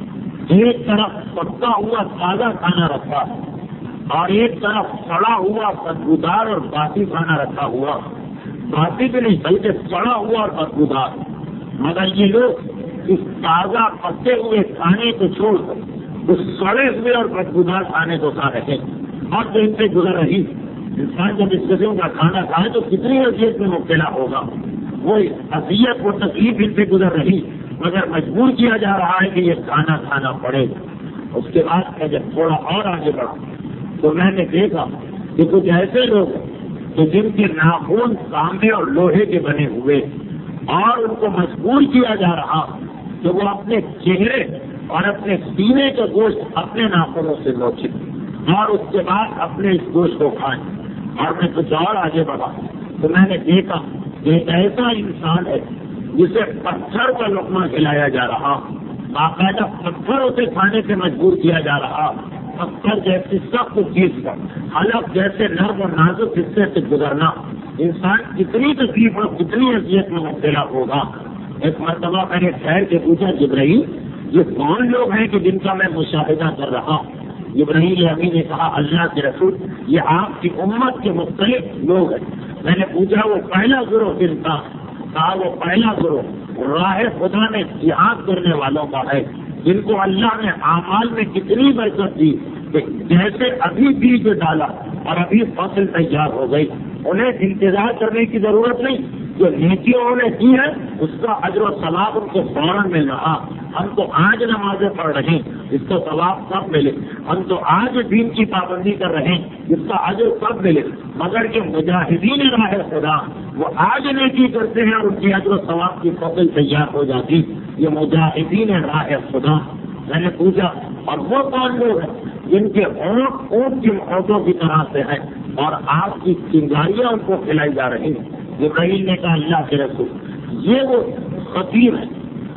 ایک طرف پکا ہوا تازہ کھانا رکھا اور ایک طرف سڑا ہوا بدبودار اور باسی کھانا رکھا ہوا. باسی بھی نہیں بلکہ سڑا ہوا اور بدبودار. مگر یہ لوگ اس تازہ پکے ہوئے کھانے کو چھوڑ کر اس سڑے ہوئے اور بدبودار کھانے کو کھا رہے اور جو ان سے گزر رہی انسان جب اس قسم کا کھانا کھائے تو کتنی اذیت میں مبتلا ہوگا. وہ اذیت وہ تکلیف ان سے گزر رہی مگر مجبور کیا جا رہا ہے کہ یہ کھانا کھانا پڑے گا. اس کے بعد میں جب تھوڑا اور آگے بڑھا تو میں نے دیکھا کہ کچھ ایسے لوگ کہ جن کے ناخن تانبے اور لوہے کے بنے ہوئے اور ان کو مجبور کیا جا رہا کہ وہ اپنے چہرے اور اپنے سینے کا گوشت اپنے ناخنوں سے نوچیں اور اس کے بعد اپنے اس گوشت کو کھائیں. اور میں کچھ اور آگے بڑھا تو میں نے دیکھا کہ ایک ایسا انسان ہے جسے پتھر کا لقمہ کھلایا جا رہا, باقاعدہ پتھر اسے کھانے سے مجبور کیا جا رہا, پتھر جیسی سخت چیز کا حلق جیسے نرم اور نازک حصے سے گزرنا. انسان کتنی تکلیف اور کتنی اذیت میں مبتلا ہوگا. ایک مرتبہ میں نے ٹھہر کے پوچھا جبرائیل یہ کون لوگ ہیں کہ جن کا میں مشاہدہ کر رہا ہوں؟ جبرائیل امین نے کہا اللہ کے رسول یہ آپ کی امت کے مختلف لوگ ہیں. میں نے پوچھا وہ پہلا گروہ کن کا؟ کہا وہ پہلا گروہ راہ خدا میں جہاد کرنے والوں کا ہے جن کو اللہ نے اعمال میں کتنی برکت دی کہ جیسے ابھی بیج ڈالا اور ابھی فصل تیار ہو گئی. انہیں انتظار کرنے کی ضرورت نہیں, جو نیکی انہوں نے کی ہے اس کا اجر و ثواب ان کو فوراً مل رہا. ہم تو آج نمازیں پڑھ رہے ہیں اس کا ثواب کب ملے, ہم تو آج دین کی پابندی کر رہے ہیں اس کا اجر کب ملے. مگر کہ مجاہدین راہ خدا وہ آج نیکی کرتے ہیں اور ان کی اجر و ثواب کی فصل تیار ہو جاتی. یہ مجاہدین راہ خدا. میں نے پوچھا اور وہ کون لوگ ہیں جن کے ہونٹ اونٹ کی ہونٹوں کی طرح سے ہیں اور آپ کی چنگاریاں ان کو کھلائی جا رہی ہیں؟ جبرائیل نے کہا اللہ کے رسول یہ وہ خطیر ہیں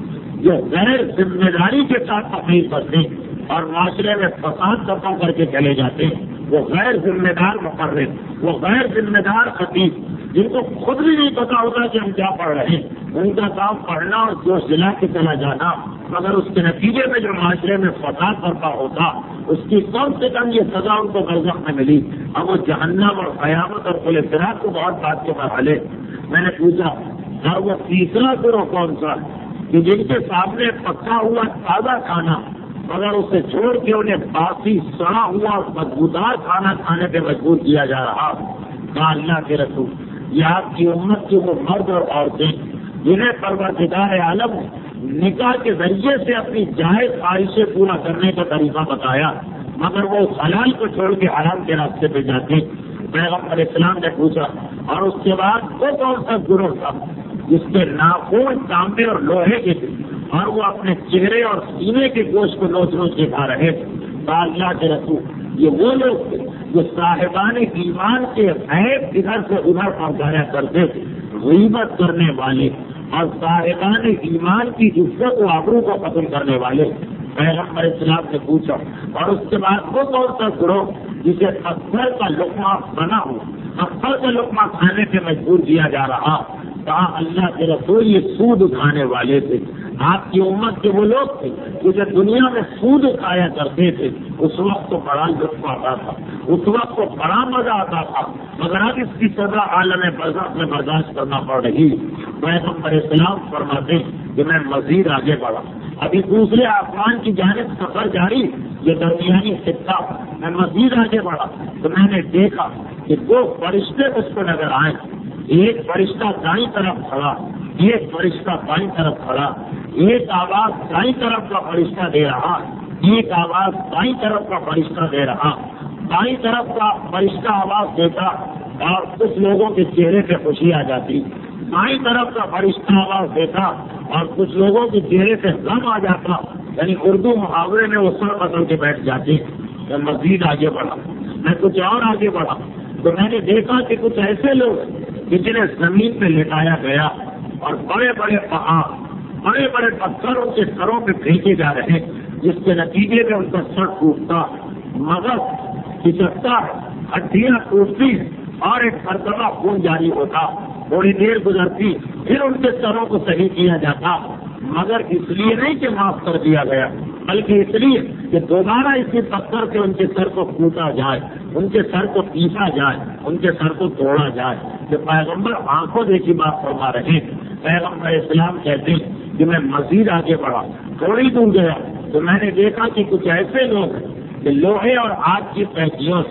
جو غیر ذمہ داری کے ساتھ تقریر کرتے ہیں اور معاشرے میں فساد برپا کر کے چلے جاتے ہیں. وہ غیر ذمہ دار مقرر, وہ غیر ذمہ دار خطیب جن کو خود بھی نہیں پتا ہوتا کہ ہم کیا پڑھ رہے ہیں. ان کا کام پڑھنا اور جوش دلا کے چلا جانا, مگر اس کے نتیجے میں جو معاشرے میں فساد برپا ہوتا اس کی کم سے کم یہ سزا ان کو برزخ میں ملی. اب وہ جہنم اور قیامت اور کل فراق کو بہت بات کے مرحلے. میں نے پوچھا اور وہ تیسرا گروہ کون سا کہ جن کے سامنے پکا ہوا تازہ کھانا مگر اسے چھوڑ کے انہیں باسی سڑا ہوا اور بدبودار کھانا کھانے پہ مجبور کیا جا رہا. کہا اللہ کے رسول یہ آپ کی امت کے وہ مرد اور عورتیں جنہیں پروردگار عالم نکاح کے ذریعے سے اپنی جائز خواہشیں پورا کرنے کا طریقہ بتایا مگر وہ حلال کو چھوڑ کے حرام کے راستے پہ جاتے. پیغمبر اسلام نے پوچھا اور اس کے بعد وہ کون سا گروہ تھا جس کے ناخن تانبے اور لوہے کے تھے اور وہ اپنے چہرے اور سینے کے گوشت کو نوچ نوچ کے کھا رہے تھے؟ کہا اللہ کے رسول یہ وہ لوگ تھے جو صاحبان ایمان کے عیب ادھر سے ادھر پہنچایا کرتے تھے, غیبت کرنے والے اور صاحبان ایمان کی عزت و آبرو کو ختم کرنے والے. پیغمبر اسلام نے پوچھا اور اس کے بعد وہ کون سا گروہ جسے پتھر کا لقمہ بنا ہو, پتھر کا لقمہ کھانے سے مجبور کیا جا رہا؟ کہا اللہ کے رسول یہ سود کھانے والے تھے. آپ کی امت کے وہ لوگ تھے جو دنیا میں سود کھایا کرتے تھے. اس وقت تو بڑا لطف آتا تھا, اس وقت تو بڑا مزہ آتا تھا, مگر اب اس کی سزا عالم برزخ میں برداشت کرنا پڑ رہی. پیغمبر اسلام فرماتے کہ میں مزید آگے بڑھا, ابھی دوسرے آسمان کی جانب سفر جاری, یہ درمیانی خطہ. میں مزید آگے بڑھا تو میں نے دیکھا کہ دو فرشتے اس کو نظر آئے. ایک فرشتہ دائیں طرف کھڑا, ایک فرشتہ بائیں طرف کھڑا. ایک آواز دائیں طرف کا فرشتہ دے رہا, ایک آواز بائیں طرف کا فرشتہ دے رہا. بائیں طرف کا فرشتہ آواز دیتا اور کچھ لوگوں کے چہرے پہ خوشی آ جاتی. بائیں طرف کا فرشتہ آواز دیتا اور کچھ لوگوں کے چہرے پہ غم آ جاتا. یعنی اردو محاورے میں وہ سر بدل کے بیٹھ جاتے. میں مزید آگے بڑھا, میں کچھ اور آگے بڑھا تو میں نے دیکھا کہ کچھ ایسے لوگ جنہیں زمین پہ لٹایا گیا اور بڑے بڑے پہاڑ, بڑے بڑے پتھر ان کے سروں پہ پھینکے جا رہے جس کے نتیجے میں ان کا سر ٹوٹتا, مغز کھسکتا, ہڈیاں ٹوٹتی اور ایک مرتبہ خون جاری ہوتا. تھوڑی دیر گزرتی پھر ان کے سروں کو صحیح کیا جاتا, مگر اس لیے نہیں کہ معاف کر دیا گیا بلکہ اس لیے کہ دوبارہ اسی پتھر سے ان کے سر کو کوٹا جائے, ان کے سر کو پیسا جائے, ان کے سر کو توڑا جائے. کہ پیغمبر آنکھوں دیکھی بات فرما رہے. پیغمبر اسلام کہتے ہیں کہ میں مزید آگے بڑھا, تھوڑی دور گیا تو میں نے دیکھا کہ کچھ ایسے لوگ ہیں کہ لوہے اور آگ کی پینکیوں سے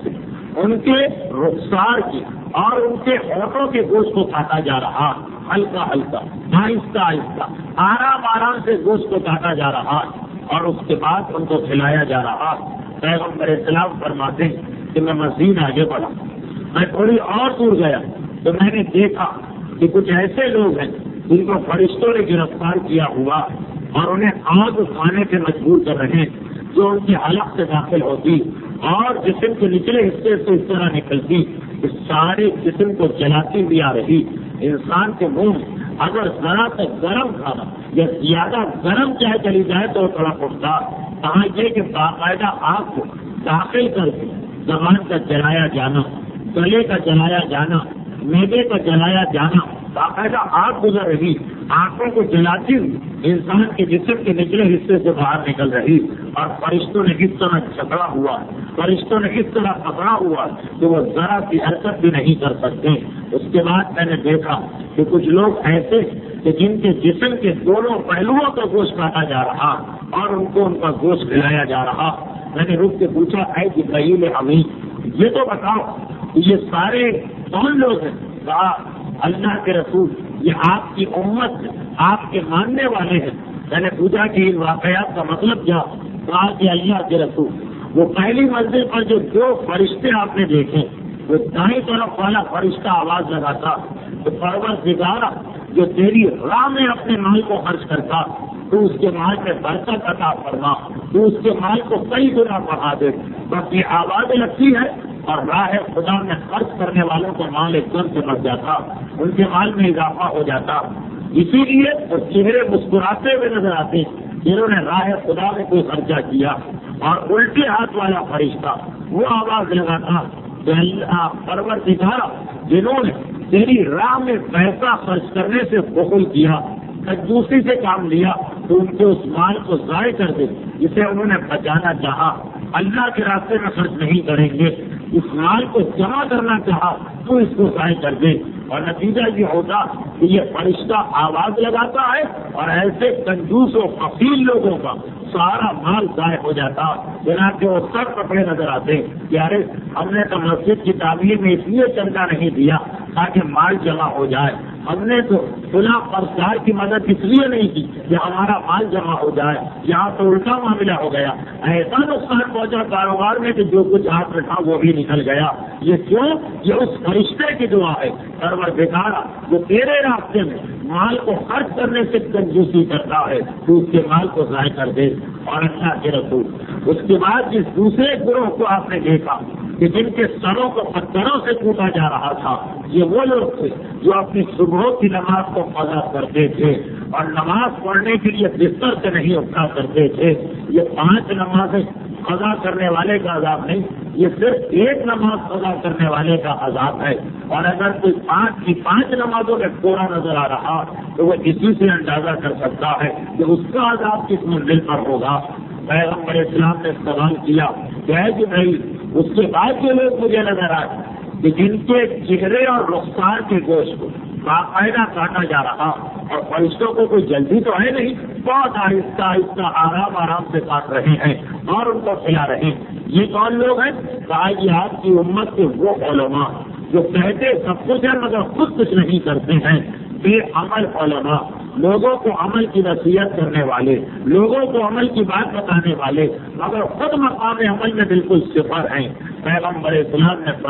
ان کے رخسار کی اور ان کے ہونٹوں کے گوشت کو کاٹا جا رہا، ہلکا ہلکا، آہستہ آہستہ، آرام آرام سے گوشت کو کاٹا جا رہا اور اس کے بعد ان کو کھلایا جا رہا۔ پیغمبر اسلام فرماتے ہیں کہ میں مزید آگے بڑھا، میں تھوڑی اور دور گیا تو میں نے دیکھا کہ کچھ ایسے لوگ ہیں جن کو فرشتوں نے گرفتار کیا ہوا اور انہیں آگ کھانے سے مجبور کر رہے ہیں، جو ان کی حلق سے داخل ہوتی اور جسم کے نچلے حصے سے اس طرح نکلتی، اس سارے جسم کو جلاتی بھی آ رہی۔ انسان کے منہ اگر ذرا تک گرم کھانا یا زیادہ گرم چائے چلی جائے تو تھوڑا اٹھتا، کہا یہ کہ باقاعدہ آگ کو داخل کر کے زبان کا جلایا جانا، گلے کا جلایا جانا، میدے کا جلایا جانا، باقاعدہ آگ گزر رہی، آنکھوں کو جلاتی ہوئی انسان کے جسم کے نچلے حصے سے باہر نکل رہی، اور فرشتوں نے کس طرح جھگڑا ہوا، فرشتوں نے کس طرح پکڑا ہوا کہ وہ ذرا سی حرکت بھی نہیں کر سکتے۔ اس کے بعد میں نے دیکھا کہ کچھ لوگ ایسے کہ جن کے جسم کے دونوں پہلوؤں کا گوشت کاٹا جا رہا اور ان کو ان کا گوشت کھلایا جا رہا۔ میں نے رک کے پوچھا، اے جبرائیل امین، یہ تو بتاؤ یہ سارے کون لوگ ہیں؟ کہا اللہ کے رسول، یہ آپ کی امت ہے، آپ کے ماننے والے ہیں۔ میں نے پوچھا کہ ان واقعات کا مطلب کیا؟ کہا کہ اللہ کے رسول، وہ پہلی منزل پر جو دو فرشتے آپ نے دیکھے، وہ دائیں طرف والا فرشتہ آواز لگاتا تو پروردگارا جو تیری راہ میں اپنے مال کو خرچ کرتا، تو اس کے مال میں برکت عطا فرما، تو اس کے مال کو کئی گنا بڑھا دے۔ بس یہ آوازیں لگتی ہے اور راہ خدا میں خرچ کرنے والوں کا مال ایک دم سے بڑھ جاتا، ان کے مال میں اضافہ ہو جاتا۔ اسی لیے وہ چہرے مسکراتے ہوئے نظر آتے جنہوں نے راہ خدا میں کوئی خرچہ کیا۔ اور الٹے ہاتھ والا فرشتہ وہ آواز لگاتا کہ اللہ پروردگارا جنہوں نے تیری راہ میں پیسہ خرچ کرنے سے بخل کیا، کنجوسی سے کام لیا، تو ان کے اس مال کو ضائع کر دے جسے انہوں نے بچانا چاہا، اللہ کے راستے میں خرچ نہیں کریں گے، اس مال کو جمع کرنا چاہا تو اس کو ضائع کر دے۔ اور نتیجہ یہ ہوگا کہ یہ فرشتہ آواز لگاتا ہے اور ایسے کنجوس و فقیر لوگوں کا سارا مال ضائع ہو جاتا، چنانچہ وہ سب کپڑے نظر آتے کہ ارے ہم نے تو مسجد کی تعمیر میں اس لیے چندہ نہیں دیا تاکہ مال جمع ہو جائے، ہم نے تو فلاں قرضدار کی مدد اس لیے نہیں کی کہ ہمارا مال جمع ہو جائے، یہاں تو الٹا معاملہ ہو گیا، ایسا نقصان پہنچا کاروبار میں کہ جو کچھ ہاتھ میں تھا وہ بھی نکل گیا۔ یہ کیوں؟ یہ اس فرشتے کی دعا ہے، پروردگارا جو تیرے راستے میں مال کو خرچ کرنے سے کنجوسی کرتا ہے تو اس کے مال کو ضائع کر دے۔ اور اللہ کے رسول، اس کے بعد جس دوسرے گروہ کو آپ نے دیکھا کہ جن کے سروں کو پتھروں سے کوٹا جا رہا تھا، یہ وہ لوگ تھے جو اپنی صبح کی نماز کو قضا کرتے تھے اور نماز پڑھنے کے لیے بستر سے نہیں اٹھا کرتے تھے۔ یہ 5 نمازیں قضا کرنے والے کا عذاب نہیں، یہ صرف ایک نماز قضا کرنے والے کا عذاب ہے۔ اور اگر کوئی 5 کی 5 نمازوں میں کوڑا نظر آ رہا تو وہ اسی سے اندازہ کر سکتا ہے کہ اس کا عذاب کس منزل پر ہوگا۔ پیغمبر اسلام نے سوال کیا کہ بھائی اس کے بعد جو لوگ مجھے نظر آئے کہ جن کے چہرے اور رخسار کے گوشت کو باقاعدہ کاٹا جا رہا اور فرشتوں کو کوئی جلدی تو ہے نہیں، بہت آہستہ آہستہ آرام آرام سے کاٹ رہے ہیں اور ان کو کھلا رہے ہیں، یہ کون لوگ ہیں؟ کہا یہ آپ کی امت کے وہ علماء جو کہتے سب کچھ ہے مگر خود کچھ نہیں کرتے ہیں، بے عمل علماء، لوگوں کو عمل کی نصیحت کرنے والے، لوگوں کو عمل کی بات بتانے والے مگر خود مقام عمل میں بالکل صفر ہیں۔ پیغمبر اسلام نے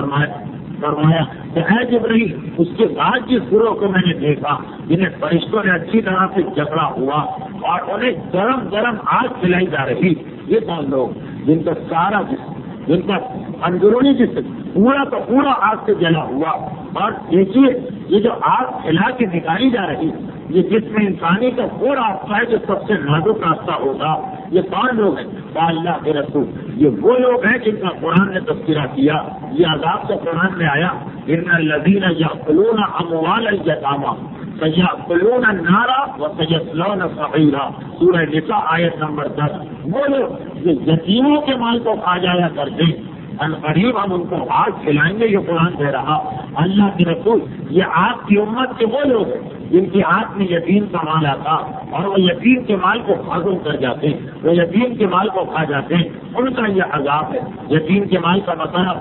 فرمایا کہ اے جبرائیل، اس کے بعد جس گروہ کو میں نے دیکھا جنہیں فرشتوں نے اچھی طرح سے جھگڑا ہوا اور انہیں گرم گرم آگ کھلائی جا رہی، یہ کون لوگ جن کا سارا جسم، جن کا اندرونی جسم پورا کا پورا آگ سے جلا ہوا، اور دیکھیے یہ جو آگ کھلا کے نکالی جا رہی، یہ جسم انسانی کا وہ راستہ ہے جو سب سے نازک راستہ ہوگا، یہ کون لوگ ہیں؟ اللہ کے رسول، یہ وہ لوگ ہیں جن کا قرآن نے تذکرہ کیا، یہ عذاب کا قرآن میں آیا ان الذین یأکلون اموال الیتامی سیأکلون النار وسیصلون سعیرا، سورہ نساء آیت نمبر 10۔ وہ لوگ جو یتیموں کے مال کو کھا جایا کرتے قریب ہم ان کو آگ کھلائیں گے، یہ قرآن کہہ رہا۔ اللہ کے رسول، یہ آپ کی امت کے وہ لوگ ہیں جن کے ہاتھ میں یتیم کا مال آتا اور وہ یتیم کے مال کو ہضم کر جاتے ہیں، وہ یتیم کے مال کو کھا جاتے ہیں، ان کا یہ عذاب ہے۔ یتیم کے مال کا مسئلہ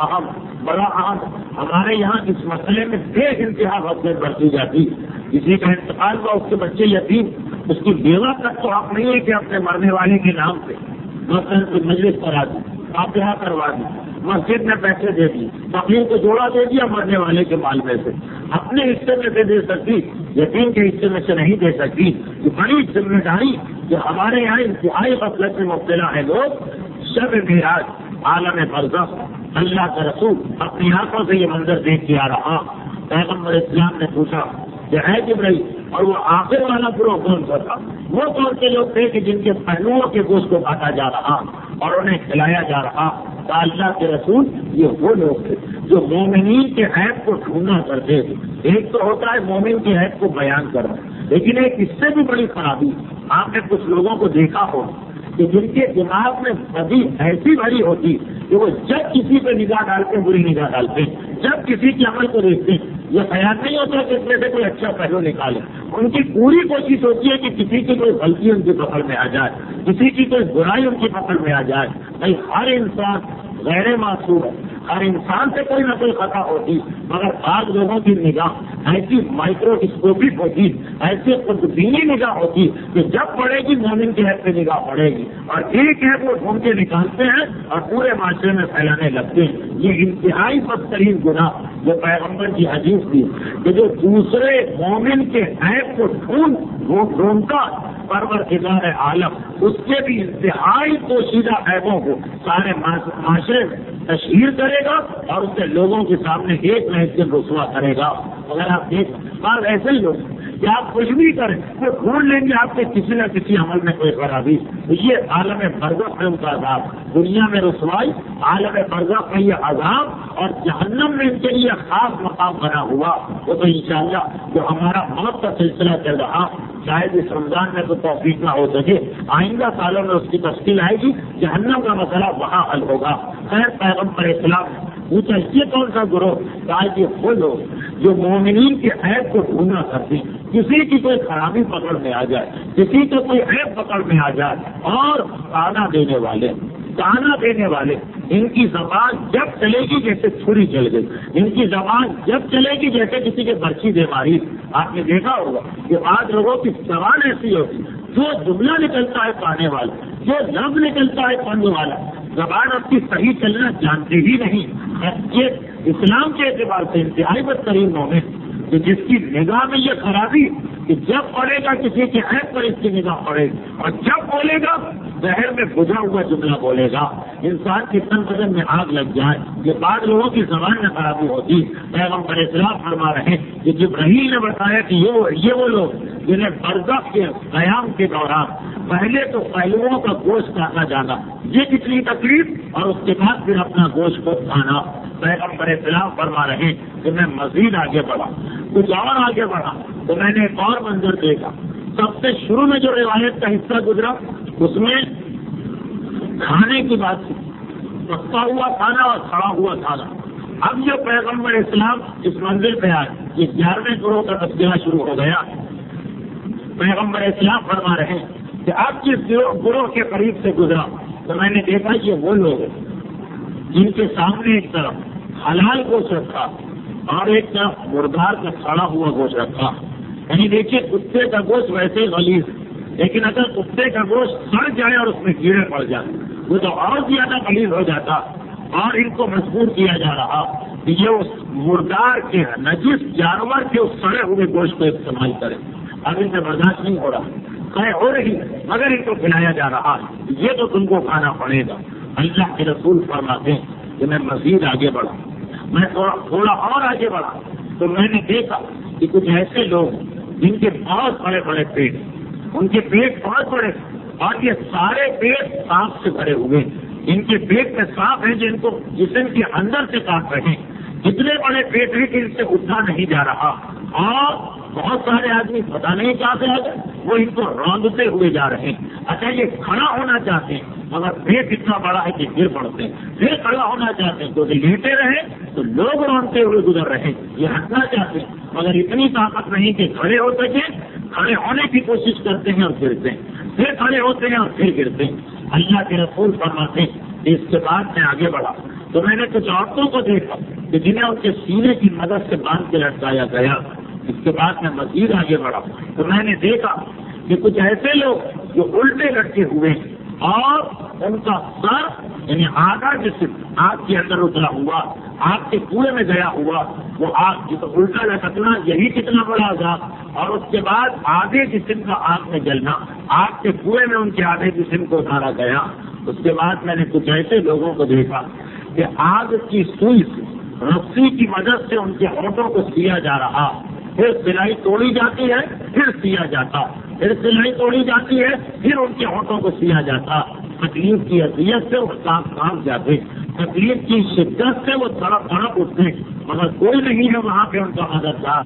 بڑا اہم ہمارے یہاں اس مسئلے میں بے انتہا غفلت برتی جاتی۔ کسی کا انتقال ہوا، اس کے بچے یتیم، اس کی بیوہ تک تو حق نہیں ہے کہ اپنے مرنے والے کے نام پہ مثلاً کوئی مجلس کرا دی، فاتحہ کروا دی، مسجد میں پیسے دے دی، فقیر کو جوڑا دے دیا مرنے والے کے مال میں سے، اپنے حصے میں سے دے سکتی، یتیم کے حصے میں سے نہیں دے سکتی۔ یہ بڑی ذمہ داری جو ہمارے یہاں انتہائی غفلت میں مبتلا ہے لوگ۔ شب معراج، عالم برزخ، اللہ کا رسول اپنی آنکھوں سے یہ منظر دیکھ کے آ رہا۔ پیغمبر اسلام نے پوچھا کہ ہے جبرائیل، اور وہ آخر والا گروہ کون سا تھا؟ وہ کون سے لوگ تھے کہ جن کے پہلوؤں کے گوشت کو کاٹا جا رہا اور انہیں کھلایا جا رہا؟ تو اللہ کے رسول یہ وہ لوگ تھے جو مومنین کے عیب کو ڈھونڈا کرتے تھے۔ ایک تو ہوتا ہے مومن کے عیب کو بیان کرنا، لیکن ایک اس سے بھی بڑی خرابی آپ نے کچھ لوگوں کو دیکھا ہو کہ جن کے دماغ میں بدی ایسی بھری ہوتی کہ وہ جب کسی پہ نگاہ ڈالتے بری نگاہ ڈالتے، جب کسی کے عمل کو دیکھتے یہ خیال نہیں ہوتا کہ اس میں سے کوئی اچھا پہلو نکالے۔ ان کی پوری کوشش ہوتی ہے کہ کسی کی کوئی غلطی ان کی پکڑ میں آ جائے، کسی کی کوئی برائی ان کی پکڑ میں آ جائے۔ بھائی ہر انسان غیر معصوم ہے، ہر انسان سے کوئی نہ کوئی خطا ہوتی، مگر بعض لوگوں کی نگاہ ایسی مائکروسکوپک ہوتی، ایسی خودبینی نگاہ ہوتی کہ جب پڑے گی مومن کے حد پہ نگاہ پڑے گی اور ایک ہے وہ ڈھونڈ کے نکالتے ہیں اور پورے معاشرے میں پھیلانے لگتے ہیں۔ یہ انتہائی بدترین گناہ جو پیغمبر کی حدیث دی کہ جو دوسرے مومن کے عیب کو ڈھونڈتا پروردگار عالم اس کے بھی انتہائی پوشیدہ عیبوں کو سارے معاشرے میں تشہیر کرے گا اور اسے لوگوں کے سامنے ایک نہ ایک دن رسوا کرے گا۔ اگر آپ دیکھ بعض ایسے ہی لوگ کہ آپ کچھ بھی کریں وہ ڈھونڈ لیں گے آپ کے کسی نہ کسی عمل میں کوئی خرابی۔ یہ عالم برزخ میں ان کا عذاب، دنیا میں رسوائی، عالم برزخ میں یہ عذاب، اور جہنم میں ان کے لیے خاص مقام بنا ہوا۔ وہ تو انشاءاللہ جو ہمارا موت کا سلسلہ چل رہا شاید اس رمضان میں تو توفیق نہ ہو سکے، آئندہ سالوں میں اس کی تفصیل آئے گی، جہنم کا مسئلہ وہاں حل ہوگا۔ خیر پیغمبر اسلام پوچھا یہ کون سا گروہ؟ کہا یہ وہ لوگ جو مومنین کے عیب کو ڈھونڈا کرتے، کسی کی کوئی خرابی پکڑ میں آ جائے، کسی کو کوئی عیب پکڑ میں آ جائے اور تانا دینے والے، ان کی زبان جب چلے گی جیسے چھری چل گئی، ان کی زبان جب چلے گی جیسے کسی کے برچی دے ماری۔ آپ نے دیکھا ہوگا کہ بعض لوگوں کی زبان ایسی ہوتی جو جملہ نکلتا ہے پانے والا، جو لفظ نکلتا ہے پڑھنے والا، زبان آپ کی صحیح چلنا جانتے ہی نہیں۔ یہ اسلام کے اعتبار سے انتہائی بدترین مومن کہ جس کی نگاہ میں یہ خرابی کہ جب پڑے گا کسی کے عیب پر اس کی نگاہ پڑے گی اور جب بولے گا زہر میں بجھا ہوا جملہ بولے گا، انسان کی تن بدن میں آگ لگ جائے۔ یہ بعض لوگوں کی زبان میں خرابی ہوتی۔ پیغمبر اسلام فرما رہے کہ جبرائیل نے بتایا کہ یہ وہ لوگ جنہیں برزخ کے قیام کے دوران پہلے تو پہلوؤں کا گوشت کاٹا جانا، یہ کتنی تکلیف، اور اس کے بعد پھر اپنا گوشت کو کھانا۔ پیغمبر اسلام فرما رہے کہ میں مزید آگے بڑھا، کچھ اور آگے بڑھا تو میں نے ایک اور منظر دیکھا۔ سب سے شروع میں جو روایت کا حصہ گزرا اس میں کھانے کی بات تھی، پکا ہوا کھانا اور کھڑا ہوا کھانا۔ اب جو پیغمبر اسلام اس منزل پہ آئے، یہ 11ویں گروہ کا تذکرہ شروع ہو گیا۔ پیغمبر اسلام فرما رہے کہ اب جس گروہ کے قریب سے گزرا تو میں نے دیکھا یہ وہ لوگ ہیں جن کے سامنے ایک طرف حلال گوشت رکھا اور ایک طرف مردار کا سڑا ہوا گوشت رکھا۔ یعنی دیکھیے کتے کا گوشت ویسے غلیظ، لیکن اگر کتے کا گوشت سڑ جائے اور اس میں کیڑے پڑ جائیں وہ تو اور زیادہ غلیظ ہو جاتا، اور ان کو مجبور کیا جا رہا کہ یہ اس مردار کے نجس جانور کے اس سڑے ہوئے گوشت کو استعمال کریں۔ اب ان سے برداشت نہیں ہو رہا، طے ہو رہی مگر ان کو کھلایا جا رہا، یہ تو تم کو کھانا پڑے گا۔ اللہ کے رسول فرماتے ہیں کہ میں مزید آگے بڑھا، میں تھوڑا اور آگے بڑھا تو میں نے دیکھا کہ کچھ ایسے لوگ جن کے بہت بڑے بڑے پیٹ، ان کے پیٹ بہت بڑے اور یہ سارے پیٹ سانپ سے بھرے ہوئے، ان کے پیٹ میں سانپ ہیں جن کو جسم کے اندر سے کاٹ رہے ہیں، اتنے بڑے پیٹ ہیں کہ ان سے اٹھا نہیں جا رہا، اور بہت سارے آدمی پتا نہیں کہاں سے آ گئے وہ ان کو روندتے ہوئے جا رہے ہیں۔ اچھا یہ کھڑا ہونا چاہتے ہیں مگر پیٹ اتنا بڑا ہے کہ گر پڑتے ہیں، پھر کھڑا ہونا چاہتے ہیں تو لیٹے رہے تو لوگ روندتے ہوئے گزر رہے ہیں، یہ ہٹنا چاہتے ہیں مگر اتنی طاقت نہیں کہ کھڑے ہو سکے. کھڑے ہونے کی کوشش کرتے ہیں اور گرتے ہیں, پھر کھڑے ہوتے ہیں اور پھر گرتے ہیں. اللہ کے رسول فرماتے ہیں اس کے بعد میں آگے بڑھا تو میں نے کچھ عورتوں کو دیکھا کہ جنہیں ان کے سینے کی مدد سے باندھ کے لٹکایا گیا. اس کے بعد میں مزید آگے بڑھا تو میں نے دیکھا کہ کچھ ایسے لوگ جو الٹے لٹکے ہوئے ہیں اور ان کا سر یعنی آدھا جسم آگ کے اندر اترا ہوا, آگ کے کنویں میں گیا ہوا. وہ آگ کی تو الٹا لٹکنا یہی کتنا بڑا عذاب, اور اس کے بعد آدھے جسم کا آگ میں جلنا, آگ کے کنویں میں ان کے آدھے جسم کو اتارا گیا. اس کے بعد میں نے کچھ ایسے لوگوں کو دیکھا کہ آگ کی سوئی سے رسی کی مدد سے ان کے ہونٹوں کو سیا جا رہا, پھر سلائی توڑی جاتی ہے, پھر سیا جاتا, پھر سلائی توڑی جاتی ہے, پھر ان کے ہونٹوں کو سیا جاتا. تکلیف کی اذیت سے وہ کانپ جاتے, تکلیف کی شدت سے وہ تڑپ اٹھتے, مگر کوئی نہیں ہے وہاں پہ ان کا مددگار.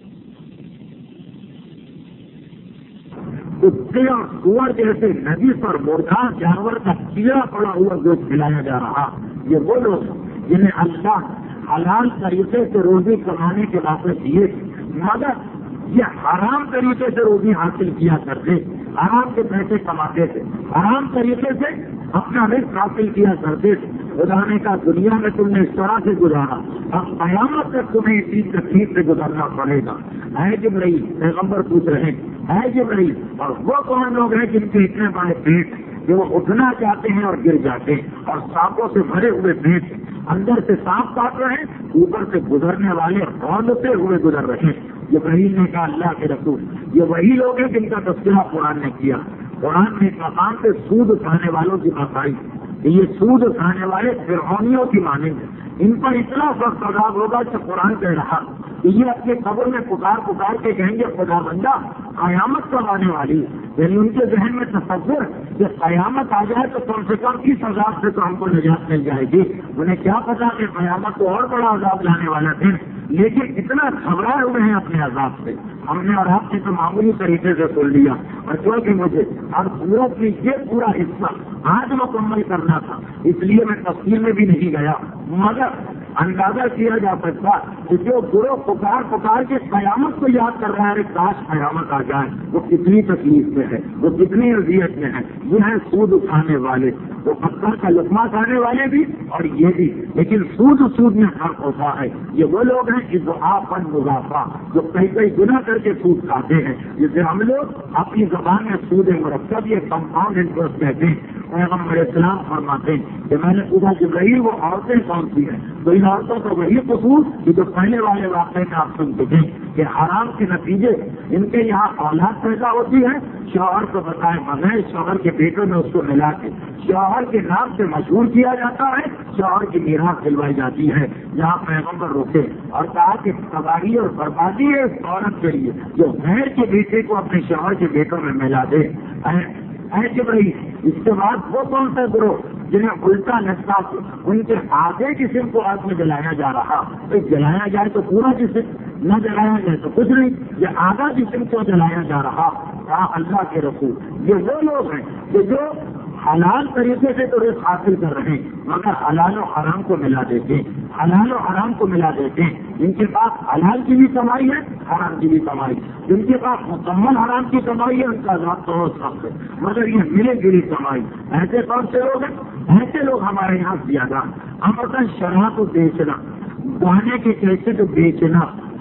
کتے اور سور جیسے نجس اور مردار جانور کا کیڑا پڑا ہوا گوشت کھلایا جا رہا. یہ وہ لوگ جنہیں اللہ حلال طریقے سے روزی کمانے کے واسطے دیے, مگر یہ حرام طریقے سے روزی حاصل کیا کرتے, حرام کے پیسے کماتے تھے, حرام طریقے سے اپنا رزق حاصل کیا کرتے تھے. خدا نے کہا دنیا میں تم نے اس طرح سے گزارا, اب قیامت تک تمہیں اسی تکلیف سے گزارنا پڑے گا. ہے جبرائیل, پیغمبر پوچھ رہے ہیں ہے جبرائیل, اور وہ کون لوگ ہیں جن کے اتنے بڑے پیٹ جو وہ اٹھنا چاہتے ہیں اور گر جاتے ہیں, اور سانپوں سے بھرے ہوئے پیٹ, اندر سے سانپ کاٹ رہے ہیں, اوپر سے گزرنے والے رونتے ہوئے گزر رہے ہیں. جبرائیل نے کہا اللہ کے رسول یہ وہی لوگ ہیں جن کا تذکرہ قرآن نے کیا. قرآن نے ایک مقام سے سود کھانے والوں کی بات آئی کہ یہ سود کھانے والے فرعونیوں کی مانند ہیں, ان پر اتنا سخت عذاب ہوگا کہ قرآن کہہ رہا کہ یہ اپنے قبر میں پکار کے کہیں گے خدا بندہ قیامت کب آنے والی, یعنی ان کے ذہن میں تصور کہ قیامت آ جائے تو کم سے کم اس عذاب سے تو ہم کو نجات مل جائے گی. انہیں کیا پتا کہ قیامت کو اور بڑا عذاب لانے والا تھے, لیکن اتنا گھبرائے ہوئے ہیں اپنے عذاب سے. ہم نے اور آپ نے تو معمولی طریقے سے سن لیا, اور کیونکہ مجھے اور سورت میں یہ پورا حصہ آج مکمل کرنا تھا اس لیے میں تفصیل میں بھی نہیں گیا, مگر اندازہ کیا جا سکتا کہ جو گروہ پکار کے قیامت کو یاد کر رہا ہے کاش قیامت آ جائے, وہ کتنی تکلیف میں ہے, وہ کتنی اذیت میں ہے. یہ ہے سود اٹھانے والے, وہ پتھر کا لقمہ کھانے والے بھی اور یہ بھی, لیکن سود میں فرق ہوتا ہے. یہ وہ لوگ ہیں کہ جو آفن مضافہ جو کئی گنا کر کے سود کھاتے ہیں, جسے ہم لوگ اپنی زبان میں سود مرکب یہ کمپاؤنڈ انٹرسٹ کہتے ہیں. پیغمبر اسلام فرماتے ہیں کہ میں نے پوچھا کہ وہی وہ عورتیں کون سی ہیں, تو ان عورتوں کا وہی قصور کہ جو پہلے والے واقعے میں آپ سن چکے کہ حرام کے نتیجے ان کے یہاں اولاد پیدا ہوتی ہے, شوہر کو بتائے بغیر شوہر کے بیٹوں میں اس کو ملا کے شوہر کے نام سے مشہور کیا جاتا ہے, شوہر کی میراث دلوائی جاتی ہے. جہاں پیغمبر روکے اور کہا کہ تباہی اور بربادی ہے اس عورت کے لیے جو غیر کے بیٹے کو اپنے شوہر کے بیٹوں میں ملا دے. ایسے بھائی اس کے بعد وہ کون سا گروہ جنہیں الٹا لٹکا کے ان کے آدھے جسم کو آگ میں جلایا جا رہا, جلایا جائے تو پورا جسم, نہ جلایا جائے تو کچھ نہیں, یہ آدھا جسم کو جلایا جا رہا. کہا اللہ کے رسول یہ وہ لوگ ہیں کہ جو حلال طریقے سے تو رزق حاصل کر رہے ہیں مگر حلال و حرام کو ملا دیتے ہیں, حلال و حرام کو ملا دیتے ہیں. جن کے پاس حلال کی بھی کمائی ہے حرام کی بھی کمائی, جن کے پاس مکمل حرام کی کمائی ہے ان کا ذات بہت سخت ہے, مگر یہ ملے جلی کمائی. ایسے کون سے لوگ ہیں, ایسے لوگ ہمارے یہاں زیادہ. ہم شراب کو بیچنا, گانے کے پیسے کو بیچنا,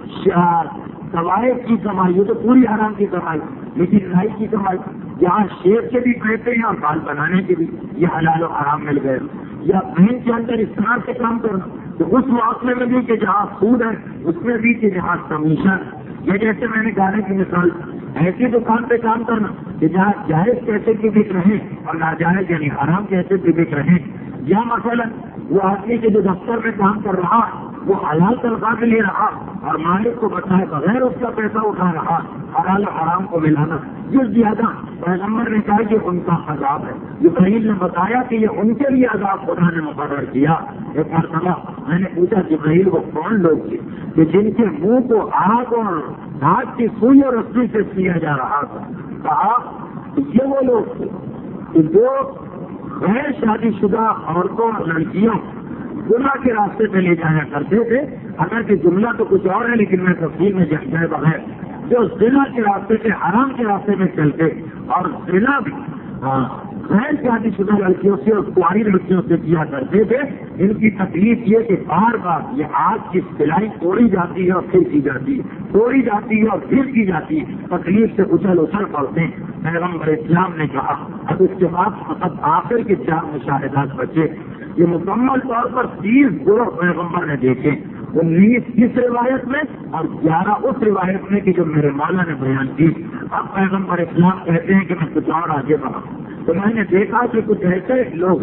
قواعد کی کمائی, یہ تو پوری حرام کی کمائی, لیکن لائی کی کمائی جہاں شیر کے بھی پیسے ہیں اور بال بنانے کے بھی, یہ حلال و حرام مل گئے. یا بہن کے اندر اس طرح سے کام کرنا تو اس معاملے میں بھی کہ جہاں سود ہے اس میں بھی کہ جہاں کمیشن, یہ جیسے میں نے گانے کی مثال, ایسی دکان پہ کام کرنا کہ جہاں جائز پیسے بھی بک رہے اور ناجائز یعنی حرام پیسے بھی بک رہے. یا مثلا وہ آدمی کے جو دفتر میں کام کر رہا وہ حلال تنخواہ لے رہا اور مالک کو بتائے بغیر اس کا پیسہ اٹھا رہا, حلال و حرام کو ملانا. یہ زیادہ پیغمبر نے کہا کہ ان کا عذاب ہے. جبرائیل نے بتایا کہ یہ ان کے لیے عذاب خدا نے مقرر کیا. ایک مرتبہ میں نے پوچھا جبرائیل وہ کون لوگ تھے کہ جن کے منہ کو آگ اور آگ کی سوئی اور رسی سے سیا جا رہا تھا. کہا یہ وہ لوگ تھے کہ جو غیر شادی شدہ عورتوں اور لڑکیوں گناہ کے راستے پہ لے جایا کرتے تھے. اگر کہ جملہ تو کچھ اور ہے لیکن میں تفصیل میں جائے بغیر جو زنا کے راستے سے حرام کے راستے میں چلتے اور زنا بھی غیر شادی شدہ لڑکیوں سے اور کنواری لڑکیوں سے کیا کرتے تھے, ان کی تکلیف یہ کہ بار بار یہ آگ کی سلائی توڑی جاتی ہے اور پھر کی جاتی ہے, توڑی جاتی ہے اور پھر کی جاتی ہے, تکلیف سے اچھل اچھل پڑتے ہیں. پیغمبر اسلام نے کہا اب اس کے بعد فقط آخر کے 4 مشاہدات بچے. یہ مکمل طور پر 30 گروہ پیغمبر نے دیکھے, 19 اس روایت میں اور 11 اس روایت میں کہ جو میرے مولا نے بیان کی. اب پیغمبر اسلام کہتے ہیں کہ میں کچھ اور آگے بڑھا تو میں نے دیکھا کہ کچھ ایسے لوگ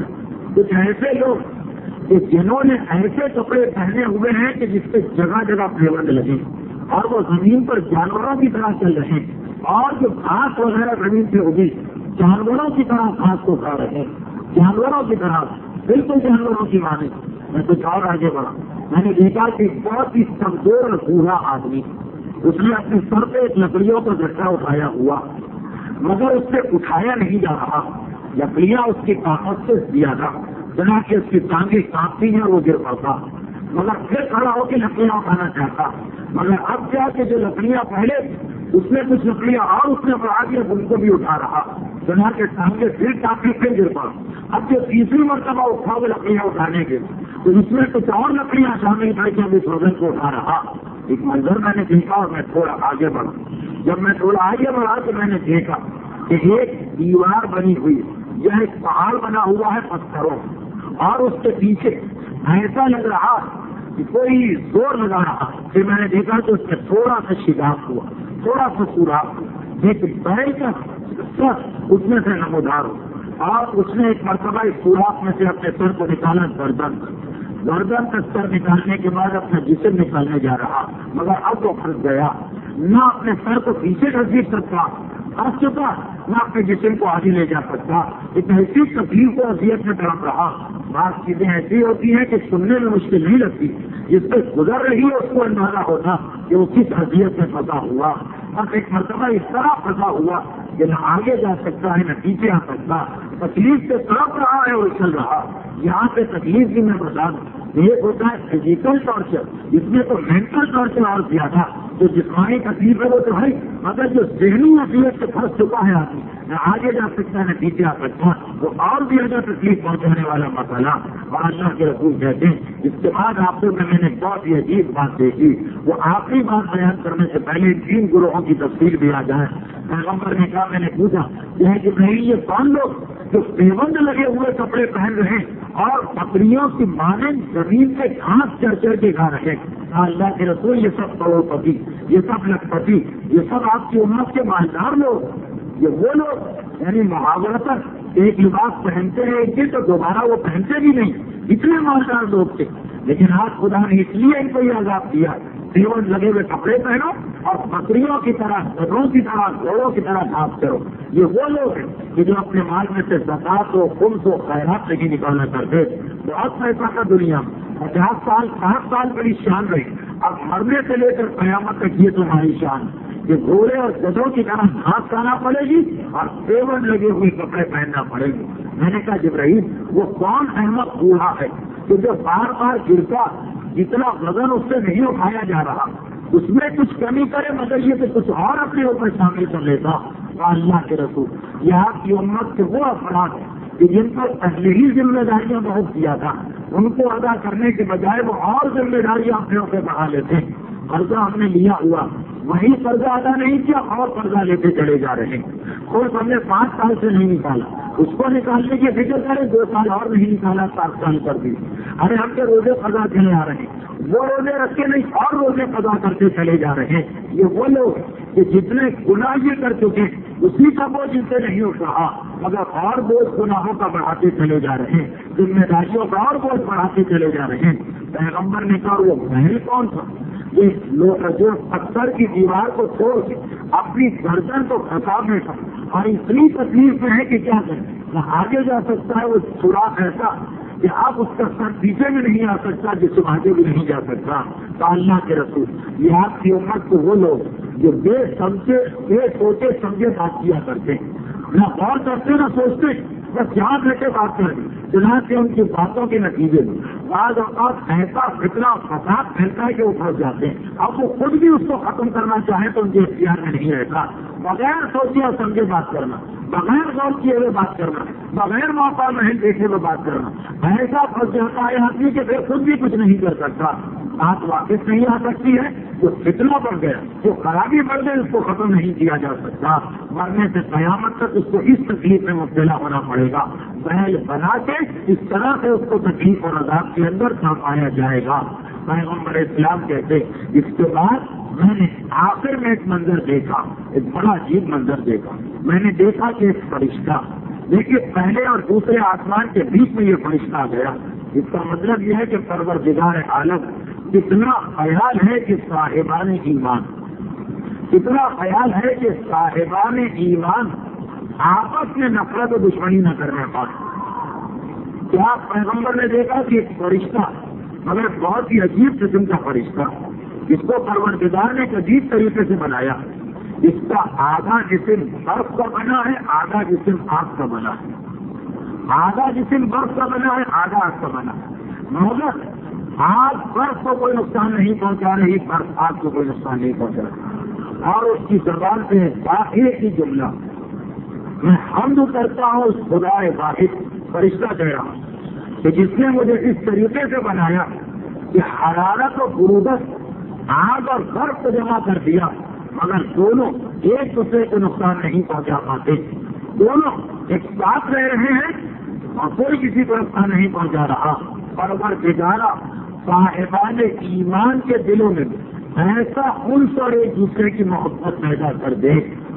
کہ جنہوں نے ایسے کپڑے پہنے ہوئے ہیں کہ جس پہ جگہ جگہ پیوند لگے اور وہ زمین پر جانوروں کی طرح چل رہے ہیں, اور جو گھاس وغیرہ زمین سے اگی جانوروں کی طرح گھاس کو کھا رہے ہیں, جانوروں کی طرح بالکل جانوروں کی مانے. میں کچھ اور آگے بڑھا, میں نے دیکھا کہ بہت ہی کمزور اور بوڑھا آدمی, اس نے اپنے سر پہ ایک لکڑیوں کا گٹھا اٹھایا ہوا مگر اس سے اٹھایا نہیں جا رہا. لکڑیاں اس کی طاقت سے زیادہ بنا کے اس کی ٹانگیں کانپتی ہیں اور وہ گر پڑتا, مگر پھر کھڑا ہو کے لکڑیاں اٹھانا چاہتا. مگر اب کیا کہ جو لکڑیاں پہلے اس نے کچھ لکڑیاں اور اس نے بڑھا دیا ان کو بھی اٹھا رہا, بنا کے ٹانگیں پھر کافی پھر گر پڑا. اب جو تیسری مرتبہ اٹھا وہ لکڑیاں اٹھانے کے تو اس میں کچھ اور لکڑیاں شامل کر کے اس وزن کو اٹھا رہا. ایک منظر میں نے دیکھا اور میں تھوڑا آگے بڑھا. جب میں تھوڑا آگے بڑھا تو میں نے دیکھا کہ ایک دیوار بنی ہوئی, یہ ایک پہاڑ بنا ہوا ہے پتھروں, اور اس کے پیچھے ایسا لگ رہا کہ کوئی زور لگا رہا. پھر میں نے دیکھا کہ اس میں تھوڑا سا شگاف ہوا, تھوڑا سا سوراخ, ایک بیل کا اس میں سے نمودار ہو, اور اس نے ایک مرتبہ اس سوراخ میں سے اپنے سر کو نکالا. گردن کا سر نکالنے کے بعد اپنا جسم نکالنے جا رہا, مگر اب وہ پھنس گیا. نہ اپنے سر کو پیچھے گھسیٹ سکتا, پھنس چکا, نہ اپنے جسم کو آگے لے جا سکتا. ایک ایسی تکلیف کو اذیت میں تڑپ رہا. بعض چیزیں ایسی ہوتی ہیں کہ سننے میں مشکل نہیں لگتی, جس پہ گزر رہی ہے اس کو اندازہ ہوتا کہ وہ کس اذیت میں پھنسا ہوا. اب ایک مرتبہ اس طرح پھنسا ہوا کہ نہ آگے جا سکتا ہے نہ پیچھے آ سکتا, تکلیف سے تڑپ رہا ہے اور چل رہا. یہاں پہ تکلیف بھی میں بتا دوں, یہ ہوتا ہے فزیکل ٹارچر, اس میں تو مینٹل ٹارچر اور زیادہ. جو جسمانی تکلیف ہے وہ تو ہے, مگر جو ذہنی اذیت سے پھنس چکا ہے آدمی, نہ آگے جا سکتا ہے نہ پیچھے آ سکتا, وہ اور بھی زیادہ تکلیف پہنچانے والا مسئلہ. اور اللہ کے رسول کہتے ہیں اس کے بعد آپ میں نے بہت ہی عجیب بات دیکھی. وہ آخری بات بیان کرنے سے پہلے 3 گروہوں کی تفصیل بھی آ جائے. پیغمبر نے کہا, میں نے پوچھا کہ نہیں یہ کون لوگ جو پیوند لگے ہوئے کپڑے پہن رہے اور بکریوں کی مانند زمین پہ گھاس چڑھ چڑھ کے کھا رہے. اللہ کے رسول یہ سب کروڑ پتی, یہ سب لکھپتی, یہ سب آپ کی امت کے مالدار لوگ, یہ وہ لوگ یعنی محاورتن ایک لباس پہنتے ہیں ایک دن تو دوبارہ وہ پہنتے بھی نہیں, اتنے مالدار لوگ تھے. لیکن آج خدا نے اس لیے ان کو یہ عذاب دیا, پیوند لگے ہوئے کپڑے پہنو اور بکریوں کی طرح, گدھوں کی طرح, گھوڑوں کی طرح گھاس کرو. یہ وہ لوگ ہیں کہ جو اپنے مال میں سے زکات و خمس و خیرات نہیں نکالنا کرتے. بہت پیسہ تھا دنیا میں, 50 سال 60 سال بڑی شان رہی. اب مرنے سے لے کر قیامت تک یہ تمہاری شان کہ گھوڑے اور گدھوں کی طرح گھاس کھانا پڑے گی اور پیوند لگے ہوئے کپڑے پہننا پڑے گی. میں نے کہا جبرائیل وہ کون احمد بوڑھا ہے کہ جو بار بار گرتا, جتنا وزن اس سے نہیں اٹھایا جا رہا, اس میں کچھ کمی کرے مگر یہ کہ کچھ اور اپنے اوپر شامل کر لیتا. اللہ کے رسول یہ آپ کی امت کے وہ افراد ہیں کہ جن پر پہلے ہی ذمہ داریاں بہت کیا تھا, ان کو ادا کرنے کے بجائے وہ اور ذمہ داریاں اپنے اوپر بڑھا لیتے ہیں. قرضہ ہم نے لیا ہوا, وہی قرضہ ادا نہیں کیا اور قرضہ لیتے چلے جا رہے ہیں. خود ہم نے 5 سال سے نہیں نکالا, اس کو نکالنے کی فکر کرے 2 سال اور نہیں نکالا, 7 سال کر دی. ارے ہم کے روزے قضا چلے آ رہے ہیں, وہ روزے رکھے نہیں اور روزے قضا کرتے چلے جا رہے ہیں. یہ وہ لوگ کہ جتنے گناہ یہ کر چکے اسی کا بوجھ ان سے نہیں اٹھ رہا, مگر اور بوجھ گناہوں کا بڑھاتے چلے جا رہے ہیں, ذمہ داریوں کا اور بوجھ بڑھاتے چلے جا رہے ہیں. پیغمبر نے کہا وہ محل کون تھا, یہ لوگ جو پتھر کی دیوار کو چھوڑ کے اپنی گردن کو پھنسا بیٹھا اور اتنی تکلیف میں ہے کہ کیا کریں, نہ آگے جا سکتا ہے, وہ سوراخ ایسا کہ آپ اس کا سر پیچھے بھی نہیں آ سکتا, جس سے آگے بھی نہیں جا سکتا. تو اللہ کے رسول یہ آپ کی امت کو وہ لوگ جو بے سوچے سمجھے بات کیا کرتے, نہ غور کرتے نہ سوچتے, بس یہاں بیٹھے بات کر دی چنانچہ ان کی باتوں کے نتیجے میں بعض اوقات ایسا فتنہ فساد پھیلتا ہے کہ وہ پھنس جاتے ہیں. اب وہ خود بھی اس کو ختم کرنا چاہیں تو ان کے اختیار میں نہیں رہتا. بغیر سوچے اور سمجھے بات کرنا, بغیر غور کیے ہوئے بات کرنا, بغیر موقع محل دیکھے ہوئے بات کرنا ایسا پھنس جاتا ہے آدمی کہ پھر خود بھی کچھ نہیں کر سکتا. بات واپس نہیں آ سکتی ہے. جو فتنہ بڑھ گیا, جو خرابی بڑھ گئی, اس کو ختم نہیں کیا جا سکتا. مرنے سے قیامت تک اس کو اس تکلیف میں مبتلا ہونا پڑے گا. بیل بنا کے اس طرح سے اس کو تکلیف اور عذاب کے اندر پایا جائے گا. پیغمبر اسلام کہتے اس کے بعد میں نے آخر میں ایک منظر دیکھا, ایک بڑا عجیب منظر دیکھا. میں نے دیکھا کہ ایک فرشتہ, دیکھیے پہلے اور دوسرے آسمان کے بیچ میں یہ فرشتہ گیا. اس کا مطلب یہ ہے کہ پروردگار عالم کتنا خیال ہے کہ صاحبان ایمان, کتنا خیال ہے کہ صاحبان ایمان آپس میں نفرت و دشمنی نہ کرنے پائے. کیا پیغمبر نے دیکھا کہ ایک فرشتہ, مگر بہت ہی عجیب قسم کا فرشتہ, جس کو پروردگار نے ایک عجیب طریقے سے بنایا. اس کا آدھا جسم برف کا بنا ہے, آدھا جسم آگ کا بنا ہے. آدھا جسم برف کا بنا ہے, آدھا آگ کا بنا ہے. مگر آگ برف کو کوئی نقصان نہیں پہنچا رہی, برف آگ کو کوئی نقصان نہیں پہنچا رہی. اور اس کی زبان سے ایک ہی جملہ, میں حمد کرتا ہوں اس خدا واحد. فرشتہ کہہ رہا ہوں کہ جس نے مجھے اس طریقے سے بنایا کہ حرارت و برودت آگ اور برف کو جمع کر دیا, مگر دونوں ایک دوسرے کو نقصان نہیں پہنچا پاتے. دونوں ایک ساتھ رہ رہے ہیں اور کوئی کسی کو نقصان نہیں پہنچا رہا. پروردگار صاحبان ایمان کے دلوں میں ایسا انس اور ایک دوسرے کی محبت پیدا کر دے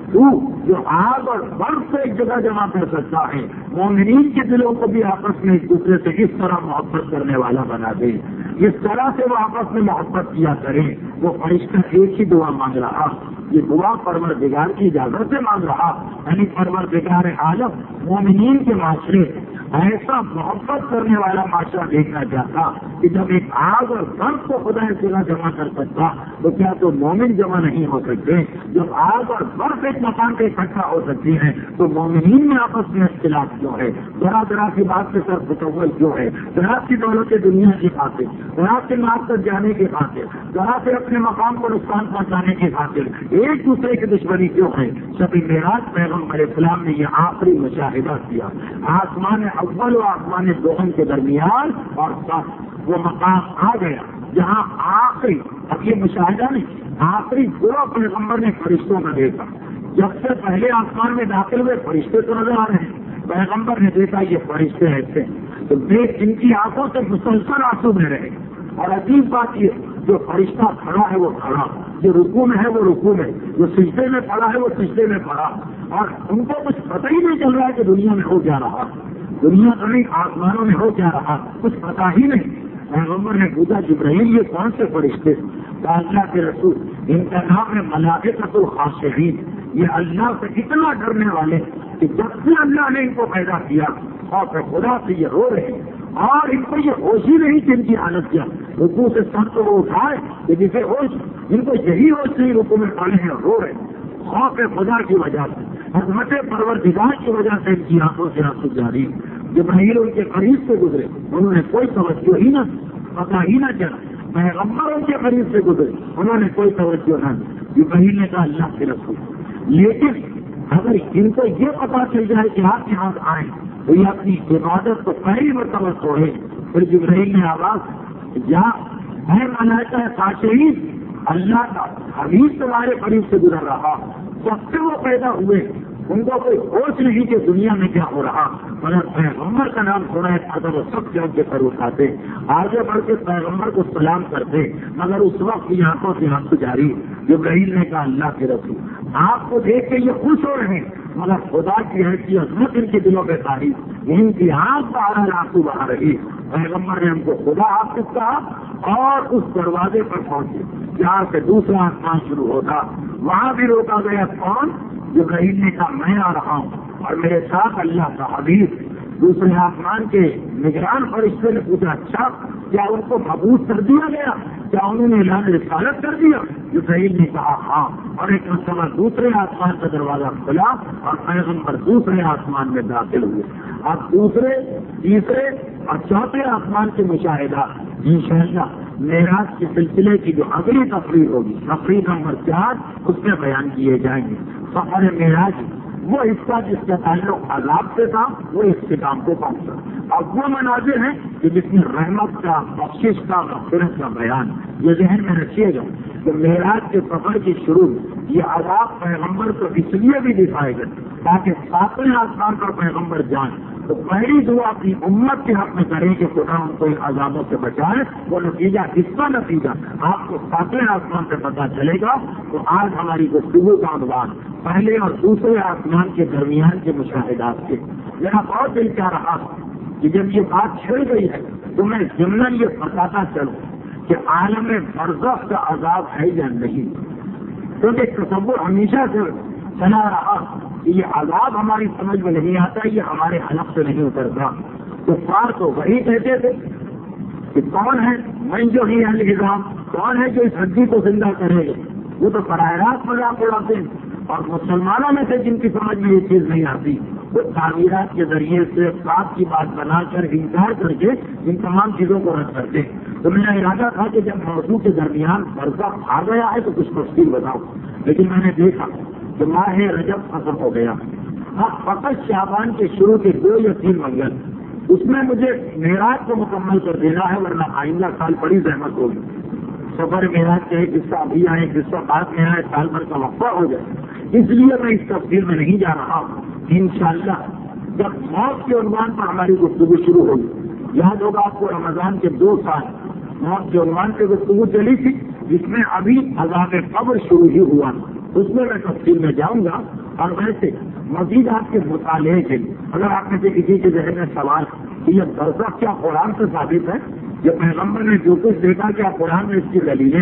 جو آگ اور برف کو ایک جگہ جمع کر سکتا ہے. مومنین کے دلوں کو بھی آپس میں ایک دوسرے سے اس طرح محبت کرنے والا بنا دے, اس طرح سے وہ آپس میں محبت کیا کریں. وہ فرشتہ ایک ہی دعا مانگ رہا, یہ دعا پروردگار کی اجازت سے مانگ رہا, یعنی پروردگار عالم مومنین کے معاشرے ایسا محبت کرنے والا معاشرہ دیکھنا چاہتا کہ جب ایک آگ اور برف کو خدا سلا جمع کر سکتا تو کیا تو مومن جمع نہیں ہو سکتے؟ جب آگ اور برف ایک مکان پہ اکٹھا ہو سکتی ہیں تو مومنین میں آپس میں اختلاف کیوں ہے؟ ذرا ذرا کی بات سے سر متول کیوں ہے؟ ذرا کی دولت دنیا کی خاطر, ذرا سے ناک تک جانے کی خاطر, ذرا سے اپنے مقام کو نقصان پہنچانے کی خاطر ایک دوسرے کی دشمنی کیوں ہے؟ شب معراج پیغمبر اسلام نے یہ آخری مشاہدہ کیا. آسمان اول و آسمان دوم کے درمیان اور وہ مقام آ گیا جہاں آخری, اب یہ مشاہدہ نہیں, آخری دو پیغمبر نے فرشتوں کا دیکھا. جب سے پہلے آسمان میں داخل ہوئے فرشتے تو نظر آ رہے ہیں, پیغمبر نے دیکھا یہ فرشتے ایسے تو دیکھ ان کی آنکھوں سے مسلسل آنسو بہ رہے. اور عجیب بات یہ, جو فرشتہ کھڑا ہے وہ کھڑا, جو رکوع میں ہے وہ رکوع میں, جو سجدے میں پڑا ہے وہ سجدے میں پڑا, اور ان کو کچھ پتہ ہی نہیں چل رہا ہے کہ دنیا میں ہو کیا رہا, دنیا کا نہیں آسمانوں میں ہو کیا رہا, کچھ پتہ ہی نہیں. پیغمبر نے پوچھا جبرائیل یہ کون سے فرشتے؟ اللہ کے رسول ان کا نام ہے ملائکۃ الخاشعین, یہ اللہ سے اتنا ڈرنے والے کہ جب سے اللہ نے ان کو پیدا کیا اور خدا سے یہ رو رہے اور ان کو یہ ہوش ہی نہیں کہ ان کی حالت کیا. رکوع سے سر کو وہ اٹھائے کہ جسے ہوش, ان کو یہی ہوش نہیں, رکوع میں پڑے ہیں اور رو رہے خوف خدا کی وجہ سے, عظمت پروردگار کی وجہ سے ان کی آنکھوں سے آنسو جاری. جبرائیل ان کے قریب سے گزرے, انہوں نے کوئی توجہ ہی نہ, پتہ ہی نہ چلا. پیغمبر ان کے قریب سے گزرے, انہوں نے کوئی توجہ نہ دی. جبرائیل نے کہا اللہ کے رسول, لیکن اگر ان کو یہ پتا چل جائے کہ آپ یہاں آئیں تو یہ اپنی عبادت کو پہلی مرتبہ چھوڑے. پھر جبرائیل نے آواز یا ہے ملائکہ خاشعین, اللہ کا حبیب تمہارے قریب سے گزر رہا, جب سے وہ پیدا ہوئے ان کو کوئی ہوش نہیں کہ دنیا میں کیا ہو رہا, مگر پیغمبر کا نام سنا ہے ادب و سب سے ان کے سر اٹھاتے, آگے بڑھ کے پیغمبر کو سلام کرتے, مگر اس وقت کی آنکھوں سے آنسو جاری. جبرائیل نے کہا اللہ کے رسول آپ کو دیکھ کے یہ خوش ہو رہے ہیں, مگر خدا کی ایسی عظمت ان کے دلوں پہ تاری, ان کی آنکھ باہر آنسو بہا رہی. پیغمبر نے ہم کو خدا حافظ کہا اور اس دروازے پر پہنچے جہاں سے دوسرا آسمان شروع ہوتا. وہاں بھی روکا گیا, کون؟ جبرائیل نے کہا میں آ رہا ہوں اور میرے ساتھ اللہ کا حبیب. دوسرے آسمان کے نگران فرشتے نے پوچھا اچھا کیا ان کو مبعوث کر دیا گیا, کیا انہوں نے اعلان رسالت کر دیا؟ جبرائیل نے کہا ہاں، اور ایک مرتبہ دوسرے آسمان کا دروازہ کھلا اور پیغمبر دوسرے آسمان میں داخل ہوئے. اب دوسرے، تیسرے اور چوتھے آسمان کے مشاہدات انشاءاللہ معراج کے سلسلے کی جو اگلی تقریر ہوگی، تقریر نمبر 4، اس میں بیان کیے جائیں گے. سفر معراج وہ حصہ جس کا تعلق عذاب سے تھا وہ اختتام کو پہنچا. اب وہ مناظر ہیں کہ جس میں رحمت کا، بخشش کا، مغفرت کا بیان. یہ ذہن میں رکھیے گا کہ معراج کے سفر کی شروع یہ عذاب پیغمبر کو اس لیے بھی دکھائے گا تاکہ ساتویں آسمان پر پیغمبر جائیں تو پہلی دعا اپنی امت کے حق میں کریں کہ خدا ان کو ان عذابوں سے بچائے. وہ نتیجہ، اس کا نتیجہ آپ کو ساتویں آسمان سے پتہ چلے گا. تو آج ہماری گفتگو کا عنوان پہلے اور دوسرے آسمان کے درمیان کے مشاہدات سے. میرا بہت دل چاہ رہا کہ جب یہ بات چھڑ گئی ہے تو میں ضمن یہ بتاتا چلوں کہ عالم برزخ کا عذاب ہے یا نہیں، کیونکہ تصور ہمیشہ سے چلا رہا کہ یہ عذاب ہماری سمجھ میں نہیں آتا، یہ ہمارے حلق سے نہیں اترتا. کفار تو وہی کہتے تھے کہ کون ہے من جو ہی الزام، کون ہے جو اس ہڈی کو زندہ کرے گا. وہ تو براہ راست مذاق اڑاتے ہیں. اور مسلمانوں میں سے جن کی سمجھ میں یہ چیز نہیں آتی وہ تعمیرات کے ذریعے سے بات کی بات بنا کر انکار کر کے ان تمام چیزوں کو رد کرتے. تو میرا ارادہ تھا کہ جب موضوع کے درمیان برزخ آ گیا ہے تو کچھ تفصیل بتاؤ، لیکن میں نے دیکھا کہ ماہ رجب ختم ہو گیا. اب فقط شعبان کے شروع کے 2 یا 3 منگل اس میں مجھے معراج کو مکمل کر دینا ہے، ورنہ آئندہ سال بڑی زحمت ہوگی. سفر معراج کا ایک حصہ ابھی آئے، ایک حصہ بعد میں آئے، سال بھر کا وقفہ ہو جائے. اس لیے میں اس تفصیل میں نہیں جا رہا ہوں. انشاءاللہ جب موت کے عنوان پر ہماری گفتگو شروع ہوگی، یاد ہوگا آپ کو رمضان کے 2 سال موت کے عنوان سے گفتگو چلی تھی، جس میں ابھی عذاب قبر شروع ہی ہوا. اس میں تفصیل میں جاؤں گا. اور ویسے مزید آپ کے مطالعے کے لیے اگر آپ میں سے کسی کے ذہن میں سوال کہ یہ برزخ کیا قرآن سے ثابت ہے، یہ پیغمبر نے جو کچھ دیکھا کیا قرآن میں اس کی دلیلیں،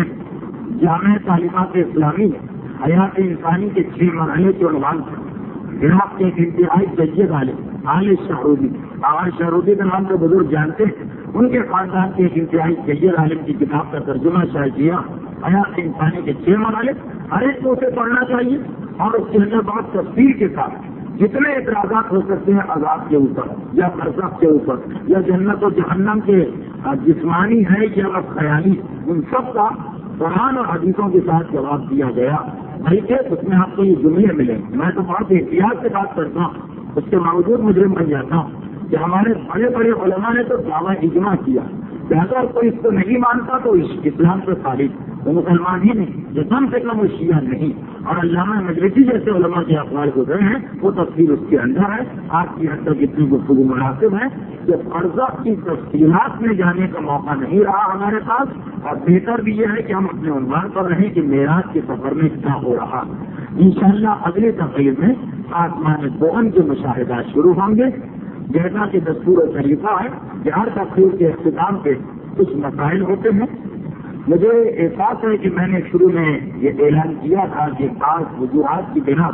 جامع تعلیمات اسلامی حیات انسانی کے 6 مرحلے کے عنوان سے عراق کے ایک انتہائی ججیت عالم عال شہرودی، آل شہرودی کا نام تو بزرگ جانتے ہیں، ان کے خاندان کے ایک انتہائی ججیت عالم کی کتاب کا ترجمہ شائع کیا حیات انسانی کے 6 مرحلے. ہر ایک کو اسے پڑھنا چاہیے اور اس کے اندر بہت تفصیل کے ساتھ جتنے اعتراضات ہو سکتے ہیں عذاب کے اوپر یا برزخ کے اوپر یا جنت و جہنم کے جسمانی ہے یا خیالی، ان سب کا قرآن اور حدیثوں کے ساتھ جواب دیا گیا. بلکہ اس میں آپ کو یہ جملے ملے. میں تو بہت احتیاط سے بات کرتا ہوں، اس کے باوجود مجرم بن جاتا ہوں کہ ہمارے بڑے بڑے علماء نے تو دعویٰ اجماع کیا کہ اگر کوئی اس کو نہیں مانتا تو اسلام سے خارج، وہ مسلمان ہی نہیں، جو کم سے کم وہ شیعہ نہیں. اور علامہ مجلسی جیسے علماء کے اقوال گزرے ہیں وہ تفصیل اس کے اندر ہے. آج کی حد تک اتنی گفتگو مناسب ہے کہ برزخ کی تفصیلات میں جانے کا موقع نہیں رہا ہمارے پاس، اور بہتر بھی یہ ہے کہ ہم اپنے عنوان پر رہیں کہ معراج کے سفر میں کیا ہو رہا. انشاءاللہ اگلی تقریر میں آسمان دوم کے مشاہدات شروع ہوں گے. جیسا کہ دستور و طریقہ ہے کہ ہر تقریر کے اختتام پہ کچھ مسائل ہوتے ہیں. مجھے احساس ہے کہ میں نے شروع میں یہ اعلان کیا تھا کہ خاص وجوہات کی بنا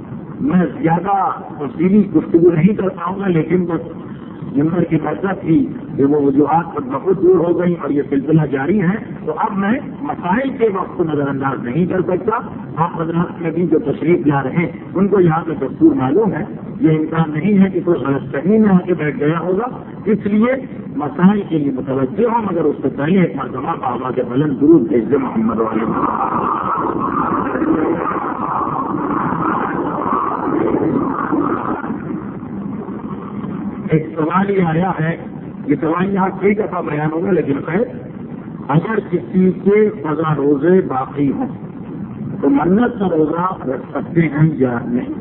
میں زیادہ تفصیلی گفتگو نہیں کر پاؤں گا، لیکن بس نمبر کی برکت تھی کہ وہ وجوہات پر بہت دور ہو گئی اور یہ سلسلہ جاری ہے. تو اب میں مسائل کے وقت کو نظر انداز نہیں کر سکتا. آپ حضرات میں بھی جو تشریف لا رہے ہیں ان کو یہاں پہ دستور معلوم ہے، یہ امکان نہیں ہے کہ کوئی غلط فہمی میں آ کے بیٹھ گیا ہوگا، اس لیے مسائل کے لیے متوجہ ہوں. مگر اس سے پہلے ایک مرتبہ بابا کے بلند درود بھیج دے محمد والے. ایک سوال یہ آیا ہے، یہ سوال یہاں کئی دفعہ بیان ہوگا لیکن خیر، اگر کسی کے قضا روزے باقی ہوں تو منت کا روزہ رکھ سکتے ہیں یا نہیں؟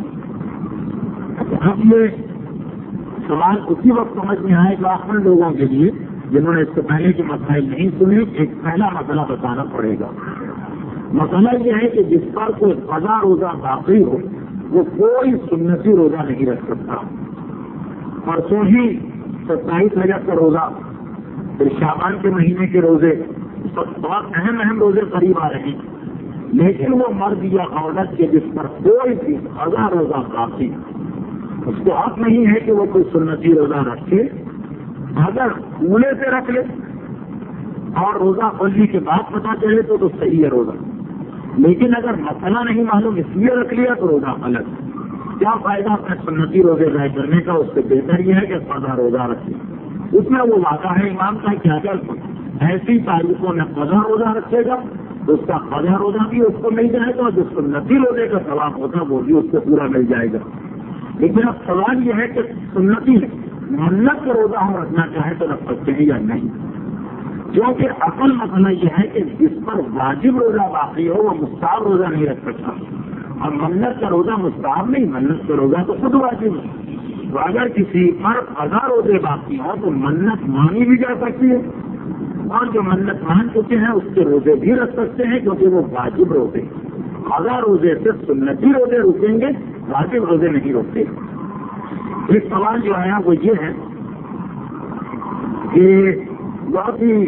اب یہ سوال اسی وقت سمجھ میں آئے گا ان لوگوں کے لیے جنہوں نے اس سے پہلے کے مسائل نہیں سنے. ایک پہلا مسئلہ بتانا پڑے گا. مسئلہ یہ ہے کہ جس پر کوئی قضا روزہ باقی ہو وہ کوئی سنتی روزہ نہیں رکھ سکتا. پرسوں ہی 27 رجب کا روزہ، پھر شعبان کے مہینے کے روزے، بہت اہم روزے قریب آ رہے ہیں، لیکن وہ مرد یا عورت کے جس پر کوئی بھی قضا روزہ باقی اس کو حق نہیں ہے کہ وہ کوئی سنتی روزہ رکھے. اگر پورے سے رکھ لے اور روزہ کھولنے کے بعد پتہ چلے تو صحیح ہے روزہ. لیکن اگر مسئلہ نہیں معلوم اس لیے رکھ لیا تو روزہ غلط. کیا فائدہ اپنے سنتی روزے ضائع کرنے کا؟ اس سے بہتر یہ ہے کہ قضا روزہ رکھے. اس میں وہ وعدہ ہے امام کا کہ اگر ایسی تاریخوں میں قضا روزہ رکھے گا تو اس کا قضا روزہ بھی اس کو مل جائے گا اور جو سنتی روزے کا ثواب ہوتا وہ بھی اس کو پورا مل جائے گا. لیکن اب سوال یہ ہے کہ سنتی منت کا روزہ ہم رکھنا چاہیں تو رکھ سکتے ہیں یا نہیں؟ کیونکہ اصل مسئلہ یہ ہے کہ جس پر واجب روزہ باقی ہو وہ مستحب روزہ نہیں رکھ سکتا. اور منت کا روزہ مستحب نہیں، منت کا روزہ تو خود واجب ہے. تو اگر کسی پر قضا روزے باقی ہوں تو منت مانی بھی جا سکتی ہے اور جو منت مان چکے ہیں اس کے روزے بھی رکھ سکتے ہیں کیونکہ وہ واجب روزے. قضا روزے سے سنتی روزے رکیں گے، واجب روزے نہیں روکتے. ایک سوال جو آیا وہ یہ ہے کہ بہت ہی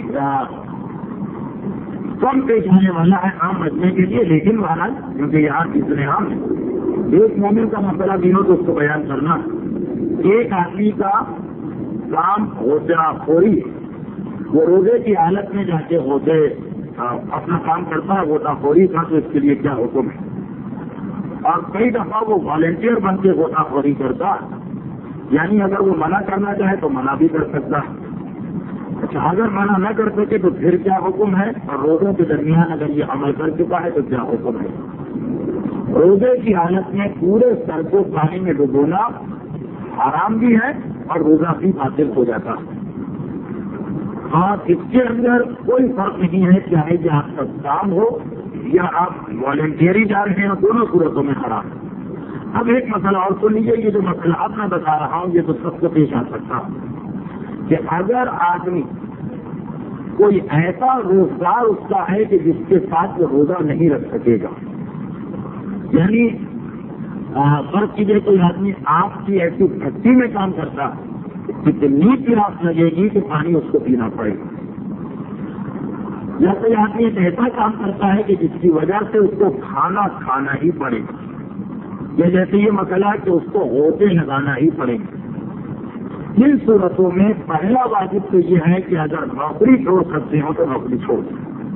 کم پیش آنے والا ہے عام مجمع کے لیے، لیکن بہرحال کیونکہ یہاں اتنے عام ہے. ایک مومن کا مسئلہ بھی ہو تو اس کو بیان کرنا. ایک آدمی کا کام غوطہ خوری ہے، وہ روزے کی حالت میں جا کے غوطے اپنا کام کرتا ہے، غوطہ خوری کا، تو اس کے لیے کیا حکم ہے؟ اور کئی دفعہ وہ والنٹیئر بن کے غوطہ خوری کرتا ہے، یعنی اگر وہ منع کرنا چاہے تو منع بھی کر سکتا ہے. اچھا، اگر منع نہ کر سکے تو پھر کیا حکم ہے؟ اور روزوں کے درمیان اگر یہ عمل کر چکا ہے تو کیا حکم ہے؟ روزے کی حالت میں پورے سر کو پانی میں ڈبونا حرام بھی ہے اور روزہ بھی باطل ہو جاتا ہے. اور اس کے اندر کوئی فرق نہیں ہے چاہے کہ آپ کا کام ہو یا آپ والنٹیئر جا رہے ہیں، دونوں صورتوں میں حرام ہے. اب ایک مسئلہ اور سن لیجیے، یہ جو مسئلہ اب میں بتا رہا ہوں یہ تو سب کو پیش آ سکتا کہ اگر آدمی کوئی ایسا روزگار اس کا ہے کہ جس کے ساتھ وہ روزہ نہیں رکھ سکے گا، یعنی فرض کیجیے کوئی آدمی آپ کی ایسی بھٹی میں کام کرتا ہے کتنی پیاس لگے گی کہ پانی اس کو پینا پڑے گا، یا کوئی آدمی ایک ایسا کام کرتا ہے کہ جس کی وجہ سے اس کو کھانا ہی پڑے گا، یا جیسے یہ مسئلہ ہے کہ اس کو غوطے لگانا ہی پڑے گا. ان صورتوں میں پہلا واجب تو یہ ہے کہ اگر نوکری چھوڑ سکتے ہو تو نوکری چھوڑ دیں،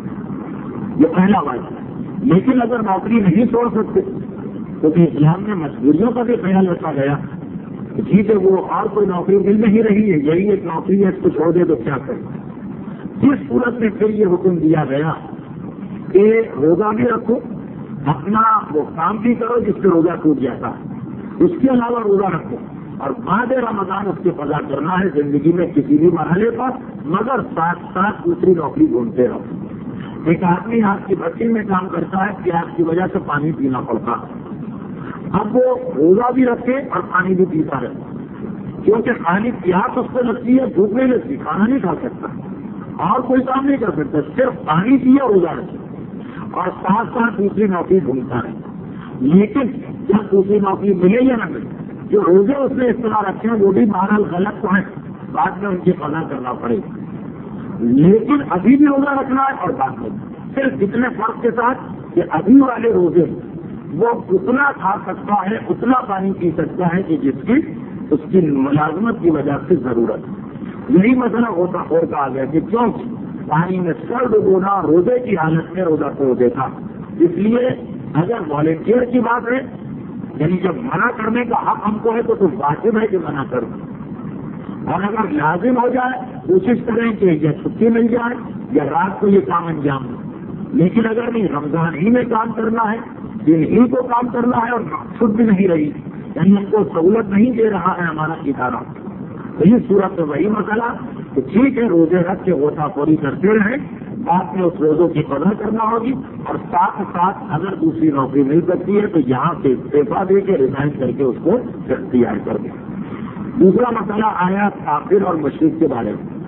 یہ پہلا واجب ہے. لیکن اگر نوکری نہیں چھوڑ سکتے تو اسلام میں مجبوریوں کا بھی خیال رکھا گیا. ٹھیک ہے، وہ اور کوئی نوکری مل نہیں رہی ہے، یہی ایک نوکری ہے، اس کو چھوڑ دے تو کیا کریں؟ اس صورت میں پھر یہ حکم دیا گیا کہ روزہ بھی رکھو، اپنا وہ کام بھی کرو جس سے روزہ ٹوٹ جاتا ہے، اس کے علاوہ روزہ رکھو اور بعد رمضان اس کی قضا کرنا ہے زندگی میں کسی بھی مرحلے پر، مگر ساتھ ساتھ دوسری نوکری ڈھونڈتے رہو. ایک آدمی آپ کی بھٹی میں کام کرتا ہے کہ آپ کی وجہ سے پانی پینا پڑتا ہے، اب وہ روزہ بھی رکھے اور پانی بھی پیتا رہے، کیونکہ پانی پیاس اس کو لگتی ہے، بھوک نہیں لگتی، کھانا نہیں کھا سکتا اور کوئی کام نہیں کر سکتا، صرف پانی پیے اور روزہ رکھے اور ساتھ ساتھ دوسری نوکری ڈھونڈتا ہے. لیکن جب دوسری نوکری ملے یا نہ ملے، جو روزے اس نے اس طرح رکھے ہیں وہ بھی بہرحال غلط تو ہیں، بعد میں ان کی قضا کرنا پڑے گا. لیکن ابھی بھی روزہ رکھنا ہے اور بعد میں صرف اتنے فرق کے ساتھ کہ ابھی والے روزے وہ اتنا کھا سکتا ہے، اتنا پانی پی سکتا ہے کہ جس کی اس کی ملازمت کی وجہ سے ضرورت ہے. یہی مسئلہ ہوتا خور کا آ گیا کہ کیوں پانی میں سر ڈبونا روزے کی حالت میں روزہ توڑ دیتا. اس لیے اگر والنٹیئر کی بات ہے، یعنی جب منع کرنے کا حق ہم کو ہے تو واجب ہے کہ منع کرو، اور اگر لازم ہو جائے کوشش کریں کہ یا چھٹی مل جائے یا رات کو یہ کام انجام دیں. لیکن اگر نہیں، رمضان ہی میں کام کرنا ہے، دن ہی کو کام کرنا ہے اور چھٹ بھی نہیں رہی، یعنی ہم کو سہولت نہیں دے رہا ہے ہمارا ادارہ، تو اس صورت میں وہی مسئلہ کہ ٹھیک ہے روزے رکھ کے غوطہ خوری کرتے رہیں، بعد میں اس روزوں کی قدر کرنا ہوگی اور ساتھ ساتھ اگر دوسری نوکری مل سکتی ہے تو یہاں سے استعفا دے کے ریزائن کر کے اس کو اختیار کر دیں. دوسرا مسئلہ آیا کافر اور مشرک کے بارے میں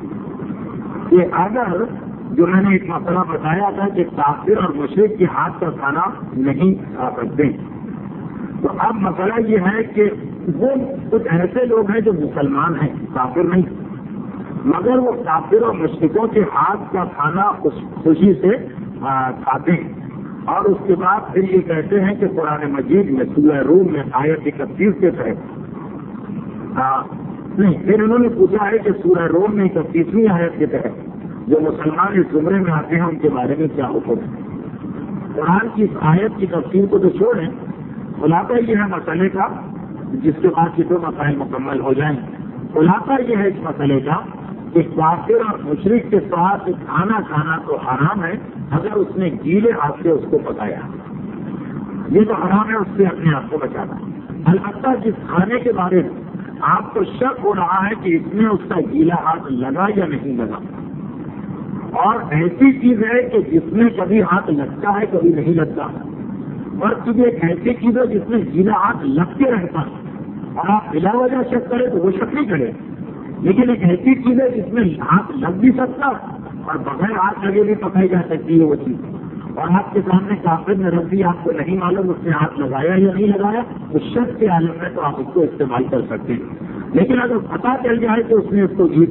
کہ اگر جو میں نے ایک مسئلہ بتایا تھا کہ کافر اور مشرک کے ہاتھ کا کھانا نہیں کھا سکتے، تو اب مسئلہ یہ ہے کہ وہ کچھ ایسے لوگ ہیں جو مسلمان ہیں، کافر نہیں، مگر وہ کافر اور مشرکوں کے ہاتھ کا کھانا خوشی سے کھاتے ہیں. اور اس کے بعد پھر یہ کہتے ہیں کہ قرآن مجید میں سورہ روم میں آیت 31 کے تحت نہیں، پھر انہوں نے پوچھا ہے کہ سورہ روم میں 31ویں آیت کے تحت جو مسلمان اس زمرے میں آتے ہیں ان کے بارے میں کیا حکم ہے۔ قرآن کی اس آیت کی تفصیل کو تو چھوڑیں، خلاصہ یہ ہے مسئلے کا، جس کے بعد یہ دو مسائل مکمل ہو جائیں۔ خلاصہ یہ ہے اس مسئلے کا کہ کافر اور مشرک کے ساتھ کھانا کھانا تو حرام ہے اگر اس نے گیلے ہاتھ سے اس کو پکایا، یہ تو حرام ہے، اس سے اپنے آپ کو بچانا۔ البتہ جس کھانے کے بارے میں آپ کو شک ہو رہا ہے کہ اس میں اس کا گیلا ہاتھ لگا یا نہیں لگا، اور ایسی چیز ہے کہ جس میں کبھی ہاتھ لگتا ہے کبھی نہیں لگتا، اور چونکہ ایک ایسی چیز ہے جس میں گیلا ہاتھ لگ کے رہتا ہے اور آپ بلا وجہ شک کریں تو وہ شک نہیں کرے، لیکن ایک ایسی چیز ہے جس میں ہاتھ لگ بھی سکتا اور بغیر ہاتھ لگے بھی پکائی جا سکتی ہے وہ چیز، اور آپ کے سامنے کافر نے رکھ دی، آپ کو نہیں معلوم اس نے ہاتھ لگایا یا نہیں لگایا، تو شک کے عالم میں تو آپ اس کو استعمال کر سکتے ہیں۔ لیکن اگر پتہ چل جائے کہ اس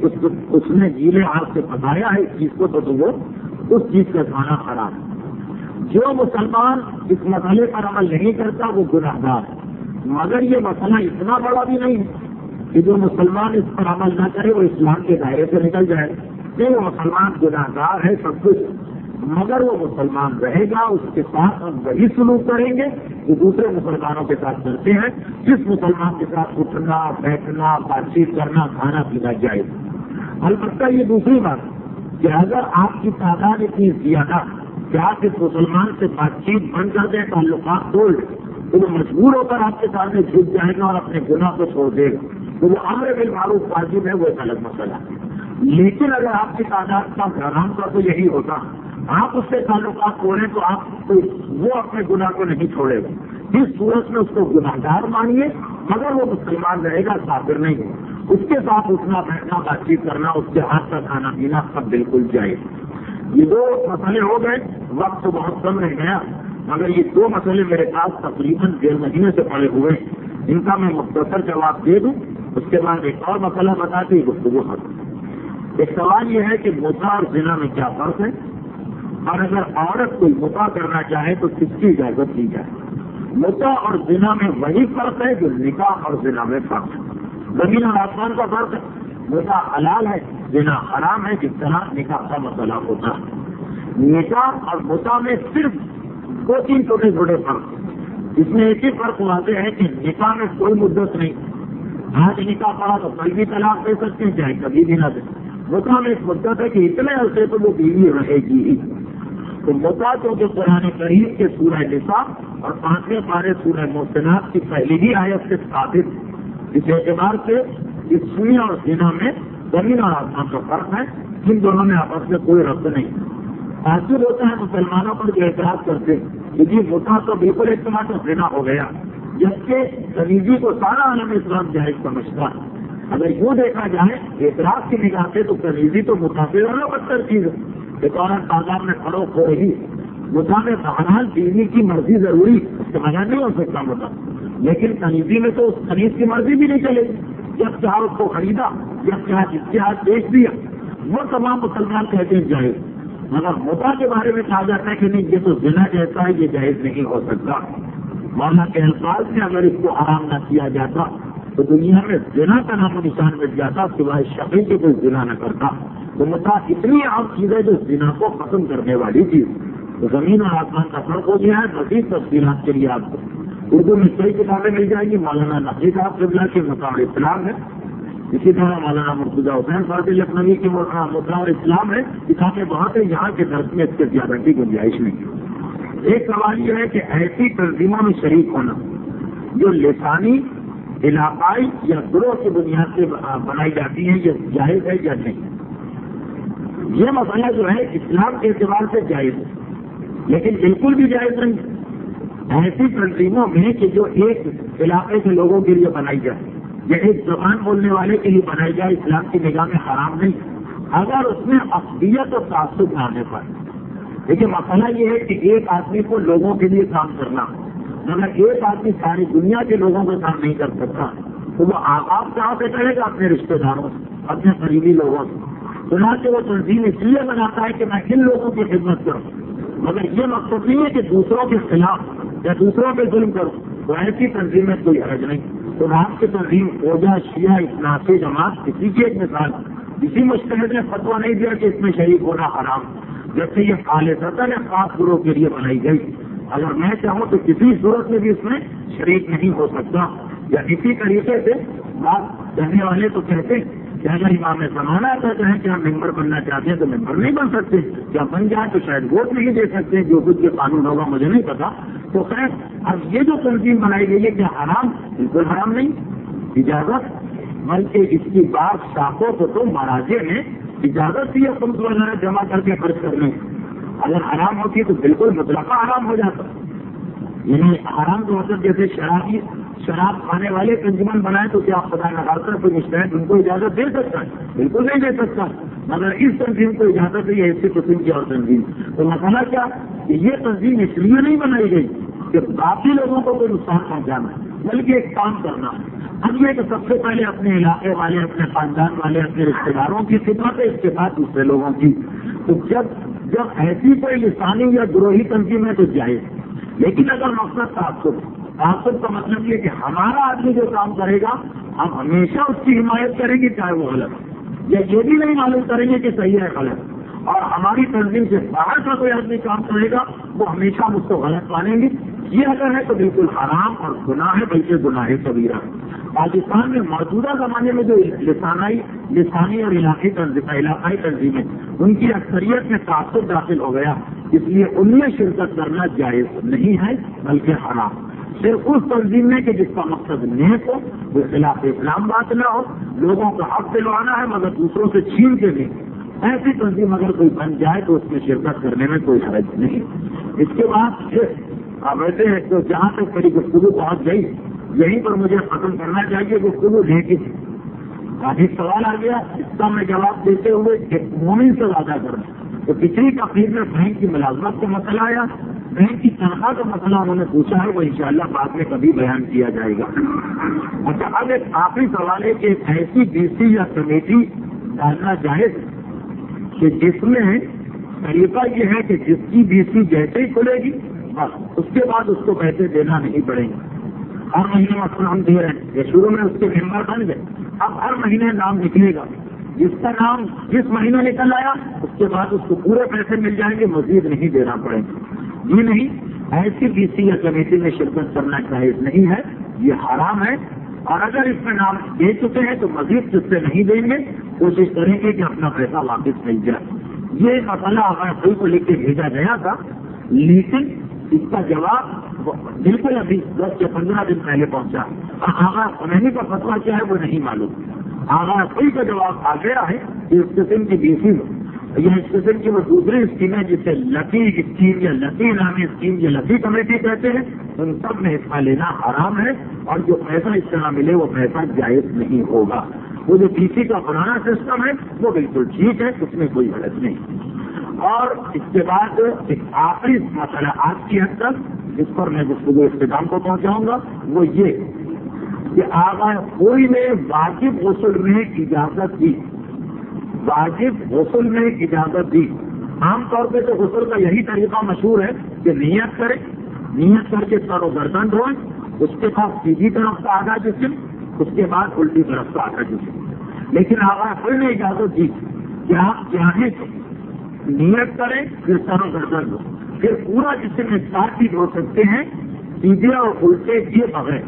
نے گیلے ہاتھ سے پکایا ہے اس چیز کو، تو وہ اس چیز کا کھانا حرام ہے۔ جو مسلمان اس مسئلے پر عمل نہیں کرتا وہ گنہگار ہے، مگر یہ مسئلہ اتنا بڑا بھی نہیں ہے کہ جو مسلمان اس پر عمل نہ کرے وہ اسلام کے دائرے سے نکل جائے۔ نہیں، وہ مسلمان گنہگار ہے سب کچھ، مگر وہ مسلمان رہے گا، اس کے ساتھ ہم وہی سلوک کریں گے جو دوسرے مسلمانوں کے ساتھ کرتے ہیں، جس مسلمان کے ساتھ اٹھنا بیٹھنا بات چیت کرنا کھانا پینا جائز۔ البتہ یہ دوسری بات کہ اگر آپ کی تعداد اتنی زیادہ کہ آپ اس مسلمان سے بات چیت بند کر دیں، تعلقات توڑ دیں، تو وہ مجبور ہو کر آپ کے سامنے جھک جائے گا اور اپنے گناہ کو چھوڑ دے گا، تو وہ امر بالمعروف واجب ہے، وہ ایک الگ مسئلہ ہے۔ لیکن اگر آپ کی تعداد کا حرام کا تو یہی ہوتا، آپ اس سے تعلقات توڑیں تو آپ وہ اپنے گناہ کو نہیں چھوڑے گا، اس صورت میں اس کو گناہگار مانیے، مگر وہ مسلمان رہے گا، کافر نہیں ہے۔ اس کے ساتھ اٹھنا بیٹھنا بات چیت کرنا، اس کے ہاتھ کا کھانا پینا سب بالکل جائز۔ یہ دو مسئلے ہو گئے، وقت تو بہت کم رہ گیا، مگر یہ دو مسئلے میرے پاس تقریباً 1.5 مہینے سے پڑے ہوئے، ان کا میں مختصر جواب دے دوں، اس کے بعد ایک اور مسئلہ بتا کے گفتگو ختم۔ ایک سوال یہ ہے کہ متع اور زنا میں کیا فرق ہے، اور اگر عورت کوئی متع کرنا چاہے تو کس کی اجازت دی جائے۔ متع اور زنا میں وہی فرق ہے جو نکاح اور زنا میں فرق ہے، زمین اور آسمان کا فرق ہے۔ متع حلال ہے، زنا حرام ہے، جس طرح نکاح کا مسئلہ ہوتا ہے۔ نکاح اور متع میں صرف 2-3 چھوٹے چھوٹے فرق، اس میں ایک ہی فرق واضح ہے کہ نکاح میں کوئی مدت نہیں، آج نکاح پڑا تو کل بھی طلاق دے سکتے ہیں، چاہے کبھی بھی نہ دیں۔ متع میں ایک مدت ہے کہ اتنے عرصے تو وہ بیوی رہے گی ہی۔ تو متع جو قرآن کریم کے سورہ نساء اور 5ویں پارے سورہ محسنات کی پہلی ہی آیت سے ثابت، اس اعتبار سے اس سنی اور زنا میں زمین اور آسمان کا فرق ہے، ان دونوں میں آپس میں کوئی ربط نہیں۔ تعجب ہوتا ہے مسلمانوں پر جو اعتراض کرتے کہ جی متع تو بالکل ایک طرح سے زنا ہو گیا، جبکہ کنیزی کو سارا عالم اسلام جائز سمجھتا ہے۔ اگر یوں دیکھا جائے اعتراض کی نگاہ سے تو کنیزی تو متع سے زیادہ بدتر چیز ہے، ایک عورت بازار میں فروخت ہو رہی، متع میں بہرحال بیوی کی مرضی ضروری، اس کے بغیر نہیں ہو سکتا متع، لیکن کنیزی میں تو اس کنیز کی مرضی بھی نہیں چلے گی، جب چاہا اس کو خریدا، جب چاہا جس کے ہاتھ بیچ دیا، وہ تمام مسلمان کہتے ہیں جائز۔ مگر متع کے بارے میں کہا جاتا ہے کہ نہیں، یہ تو زنا جیسا ہے، یہ جائز نہیں ہو سکتا۔ مولانا کے الفاظ میں اگر اس کو حرام نہ کیا جاتا تو دنیا میں زنا کا نام و نشان مٹ جاتا، سوائے شقی کے کوئی زنا نہ کرتا۔ تو متع اتنی عام چیز ہے جو زنا کو ختم کرنے والی چیز، تو زمین اور آسمان کا فرق ہو گیا ہے۔ مزید تفصیلات کے لیے آپ کو اردو میں کئی کتابیں مل جائیں گی، مولانا نقی صاحب قبلہ کے متع اور اسلام ہے، اسی طرح مولانا مرتضیٰ حسین فاضل لکھنوی کی متع اور اسلام ہے، کتابیں بہت ہیں، یہاں کے درس میں اس کے زیادہ کی گنجائش نہیں۔ ایک سوال یہ ہے کہ ایسی تنظیموں میں شریک ہونا جو لسانی علاقائی یا گروہ کی بنیاد سے بنائی جاتی ہیں، یہ جائز ہے یا نہیں؟ یہ مسئلہ جو ہے اسلام کے اعتبار سے جائز ہے، لیکن بالکل بھی جائز نہیں۔ ایسی تنظیموں میں کہ جو ایک علاقے کے لوگوں کے لیے بنائی جائے یا ایک زبان بولنے والے کے لیے بنائی جائے، اسلام کی نگاہ میں حرام نہیں، اگر اس میں عقیدت اور تعصب نہ آنے پر۔ دیکھیے مسئلہ یہ ہے کہ ایک آدمی کو لوگوں کے لیے کام کرنا، مگر ایک آدمی ساری دنیا کے لوگوں کا کام نہیں کر سکتا، تو وہ آغاز کہاں سے کرے گا؟ اپنے رشتے داروں سے، اپنے قریبی لوگوں سے۔ چنانچہ وہ تنظیم اس لیے بناتا ہے کہ میں ان لوگوں کی خدمت کروں، مگر یہ مقصد نہیں ہے کہ دوسروں کے خلاف یا دوسروں پہ ظلم کروں، تو ایسی تنظیم میں کوئی حرج نہیں۔ تو آپ کی تنظیم فوجا شیعہ اثناسی جماعت کسی کی ایک مثال، کسی مجتہد نے فتویٰ نہیں دیا کہ اس میں شریک ہونا حرام، جبکہ یہ خالصتاً خاص گروہ کے لیے بنائی گئی. اگر میں چاہوں تو کسی صورت میں بھی اس میں شریک نہیں ہو سکتا. یا اسی طریقے سے بات کہنے والے تو کہتے ہیں کہ اگر امام زمانہ ایسا کہیں کہ ہم ممبر بننا چاہتے ہیں تو ممبر نہیں بن سکتے، کیا بن جائے تو شاید ووٹ نہیں دے سکتے، جو کچھ یہ قانون ہوگا مجھے نہیں پتا. تو خیر اب یہ جو تنظیم بنائی گئی ہے کیا حرام؟ بالکل حرام نہیں، اجازت، بلکہ اس کی بات شاخوں کو تو مراجع نے اجازت دی ہے خمس وغیرہ جمع کر کے خرچ کرنے. اگر حرام ہوتی تو بالکل مطلقہ حرام ہو جاتا. یعنی حرام کا مطلب جیسے شراب کھانے والے انجمن بنائے تو کیا خدا نخواستہ کوئی مستحد ان کو اجازت دے سکتا ہے؟ بالکل نہیں دے سکتا. مگر اس تنظیم کو اجازت ہے ایسی قسم کی اور تنظیم. تو مسئلہ کیا کہ یہ تنظیم اس لیے نہیں بنائی گئی کہ باقی لوگوں کو کوئی نقصان پہنچانا ہے، بلکہ ایک کام کرنا ہے. اب یہ کہ سب سے پہلے اپنے علاقے والے، اپنے خاندان والے، اپنے رشتے داروں کی خدمت ہے، اس کے بعد دوسرے لوگوں کی. تو جب ایسی کوئی لسانی یا گروہی تنظیم ہے تو جائز. لیکن اگر مقصد تعصب کا مطلب یہ کہ ہمارا آدمی جو کام کرے گا ہم ہمیشہ اس کی حمایت کریں گے چاہے وہ غلط، یا یہ بھی نہیں معلوم کریں گے کہ صحیح ہے غلط، اور ہماری تنظیم سے باہر کا کوئی آدمی کام کرے گا وہ ہمیشہ ہم اس کو غلط مانیں گے، یہ اگر ہے تو بالکل حرام اور گناہ ہے، بلکہ گناہ کبیرہ. پاکستان میں موجودہ زمانے میں جو لسانی اور علاقائی تنظیمیں ان کی اکثریت میں تعصب داخل ہو گیا، اس لیے ان میں شرکت کرنا جائز نہیں ہے بلکہ حرام. صرف اس تنظیم میں کہ جس کا مقصد نیک ہو، وہ خلاف اسلام بات نہ ہو، لوگوں کو حق دلوانا ہے مگر دوسروں سے چھین کے نہیں، ایسی تنظیم اگر کوئی بن جائے تو اس میں شرکت کرنے میں کوئی حرج نہیں. اس کے بعد ویسے تو جہاں تک میری گفتگو پہنچ گئی یہیں پر مجھے ختم کرنا چاہیے گفتگو. لیکن کافی سوال آ گیا، اس کا میں جواب دیتے ہوئے ایک مومن سے وعدہ کرنا. تو پچھلی تقریر میں بینک کی ملازمت کا مسئلہ آیا، بینک کی تنخواہ کا مسئلہ انہوں نے پوچھا ہے، وہ انشاءاللہ بعد میں کبھی بیان کیا جائے گا. اچھا اب ایک آخری سوال ہے کہ ایک ایسی بی سی یا کمیٹی ڈالنا جائز کہ جس میں طریقہ یہ ہے کہ جس کی بی سی جیسے ہی کھلے گی بس اس کے بعد اس کو پیسے دینا نہیں پڑیں گے. ہر مہینے مثلا ہم دے رہے ہیں، یہ شروع میں اس کے ممبر بن گئے، اب ہر مہینے نام نکلے گا، جس کا نام جس مہینے نکل آیا اس کے بعد اس کو پورے پیسے مل جائیں گے، مزید نہیں دینا پڑیں گے. یہ نہیں، ایسی بی سی یا کمیٹی میں شرکت کرنا جائز نہیں ہے، یہ حرام ہے. اور اگر اس میں نام دے چکے ہیں تو مزید کس سے نہیں دیں گے، کوشش کریں گے کہ اپنا پیسہ واپس مل جائے. یہ مسئلہ آغا کو لکھ کے بھیجا گیا تھا، لیکن اس کا جواب بالکل ابھی 10 سے 15 دن پہلے پہنچا. آغا خمینی کا فتویٰ کیا ہے وہ نہیں معلوم. آغا کوئی کا جواب آ گیا ہے کہ اس قسم کی بی سی یا اس قسم کی وہ دوسری اسکیمیں جسے لکی اسکیم یا لکی نامی اسکیم یا لکی کمیٹی کہتے ہیں، ان سب میں حصہ لینا حرام ہے، اور جو پیسہ اس طرح ملے وہ پیسہ جائز نہیں ہوگا. وہ جو بی سی کا پرانا سسٹم ہے وہ بالکل ٹھیک ہے، اس میں کوئی غلط نہیں. اور اس کے بعد ایک آخری مسئلہ آج کی حد تک جس پر میں گفتگو اختتام کو پہنچاؤں گا وہ یہ کہ آغا کوئی نے واجب غسل میں اجازت دی، واجب غسل میں اجازت دی. عام طور پہ تو غسل کا یہی طریقہ مشہور ہے کہ نیت کرے، نیت کر کے سر و گردن دھوئیں، اس کے بعد سیدھی طرف کا آدھا جسم، اس کے بعد الٹی طرف کا آدھا جسم. لیکن آغا کوئی نے اجازت دی کہ آپ چاہیں تو نیت کریں پھر سر و گردن دو، پھر پورا جسم ایک ساتھ ہی دھو سکتے ہیں سیدھے اور الٹے کیے بغیر.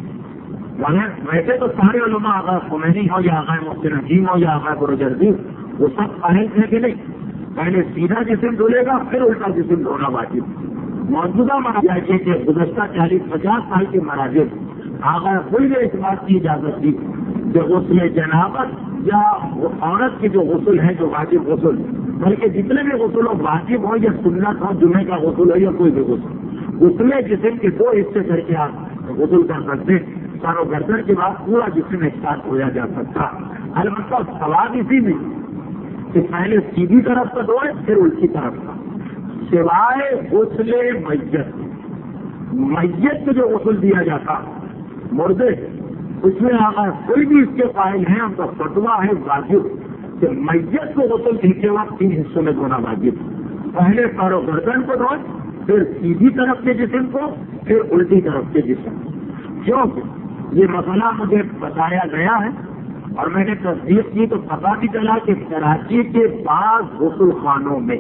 ویسے تو سارے علماء آغا خمینی ہو یا آغا محسن حکیم ہو یا آغا بروجردی وہ سب قائل ہیں کہ نہیں، پہلے سیدھا جسم دھولے گا پھر الٹا جسم دھونا واجب. موجودہ مراجع کے گزشتہ 40-50 سال کے مراجع آغا کوئی نے اس بات کی اجازت دی کہ غسل جنابت یا عورت کے جو غسل ہے جو واجب غسل، بلکہ جتنے بھی غسل ہو واجب ہو یا سنت ہو، جمعے کا غسل ہو یا کوئی بھی غسل، اس میں جسم کے 2 حصے کر کے آپ غسل کر سکتے، سر و گردن کے بعد پورا جسم ایک ساتھ دھویا جا سکتا. البتہ سوال اسی میں کہ پہلے سیدھی طرف کا دھوئے پھر الٹی طرف کا، سوائے غسل میت کو جو غسل دیا جاتا مردے، اس میں آگا کوئی بھی اس کے قائل ہیں، ان کا فتویٰ ہے واجب کہ میت کو غسل دیتے وقت 3 حصوں میں دھونا واجب. پہلے سر و گردن کو دھوئے، پھر سیدھی طرف کے جسم کو، پھر الٹی طرف کے جسم. کیونکہ یہ مسئلہ مجھے بتایا گیا ہے اور میں نے تصدیق کی تو پتا بھی چلا کہ کراچی کے بعض غسل خانوں میں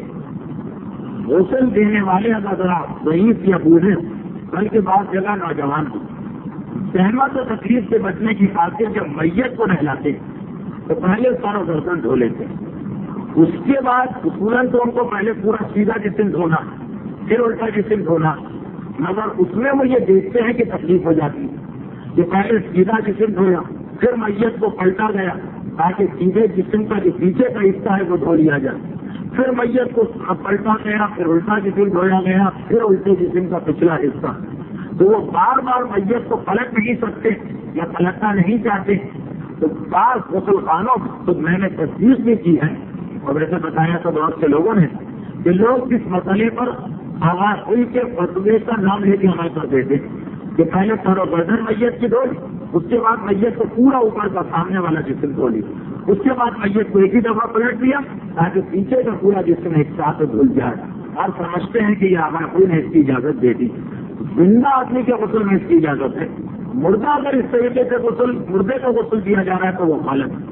غسل دینے والے اگر ضعیف یا بوڑھے بلکہ بعض جگہ نوجوان بھی سہمت و تکلیف سے بچنے کی خاطر جب میت کو نہلاتے تو پہلے سر و گردن دھو لیتے ہیں. اس کے بعد اصولاً تو ان کو پہلے پورا سیدھا جسم دھونا پھر الٹا جسم دھونا، مگر اس میں وہ یہ دیکھتے ہیں کہ تکلیف ہو جاتی ہے کہ پہلے سیدھا جسم دھویا پھر میت کو پلٹا گیا تاکہ سیدھے جسم کا جو پیچھے کا حصہ ہے وہ دھو لیا جائے، پھر میت کو پلٹا گیا پھر الٹا جسم دھویا گیا پھر الٹے جسم کا پچھلا حصہ. تو وہ بار بار میت کو پلٹ نہیں سکتے یا پلٹنا نہیں چاہتے. تو بعض غسل خانوں تو میں نے تصدیق بھی کی ہے اور ویسے بتایا تو بہت سے لوگوں نے کہ لوگ اس مسئلے پر آواز ہوئی کے فتوے کا نام لے کے عمل کر دیتے کہ پہلے سر و گردن میت کی دھو لی، اس کے بعد میت کو پورا اوپر کا سامنے والا جسم دھو لی، اس کے بعد میت کو ایک ہی دفعہ پلٹ دیا تاکہ پیچھے کا پورا جسم ایک ساتھ دھل جائے. اور سمجھتے ہیں کہ یہ آواز نے اس کی اجازت دے دی. زندہ آدمی کے غسل میں اس کی اجازت ہے، مردہ اگر اس طریقے سے غسل مردے کا غسل دیا جا رہا ہے تو وہ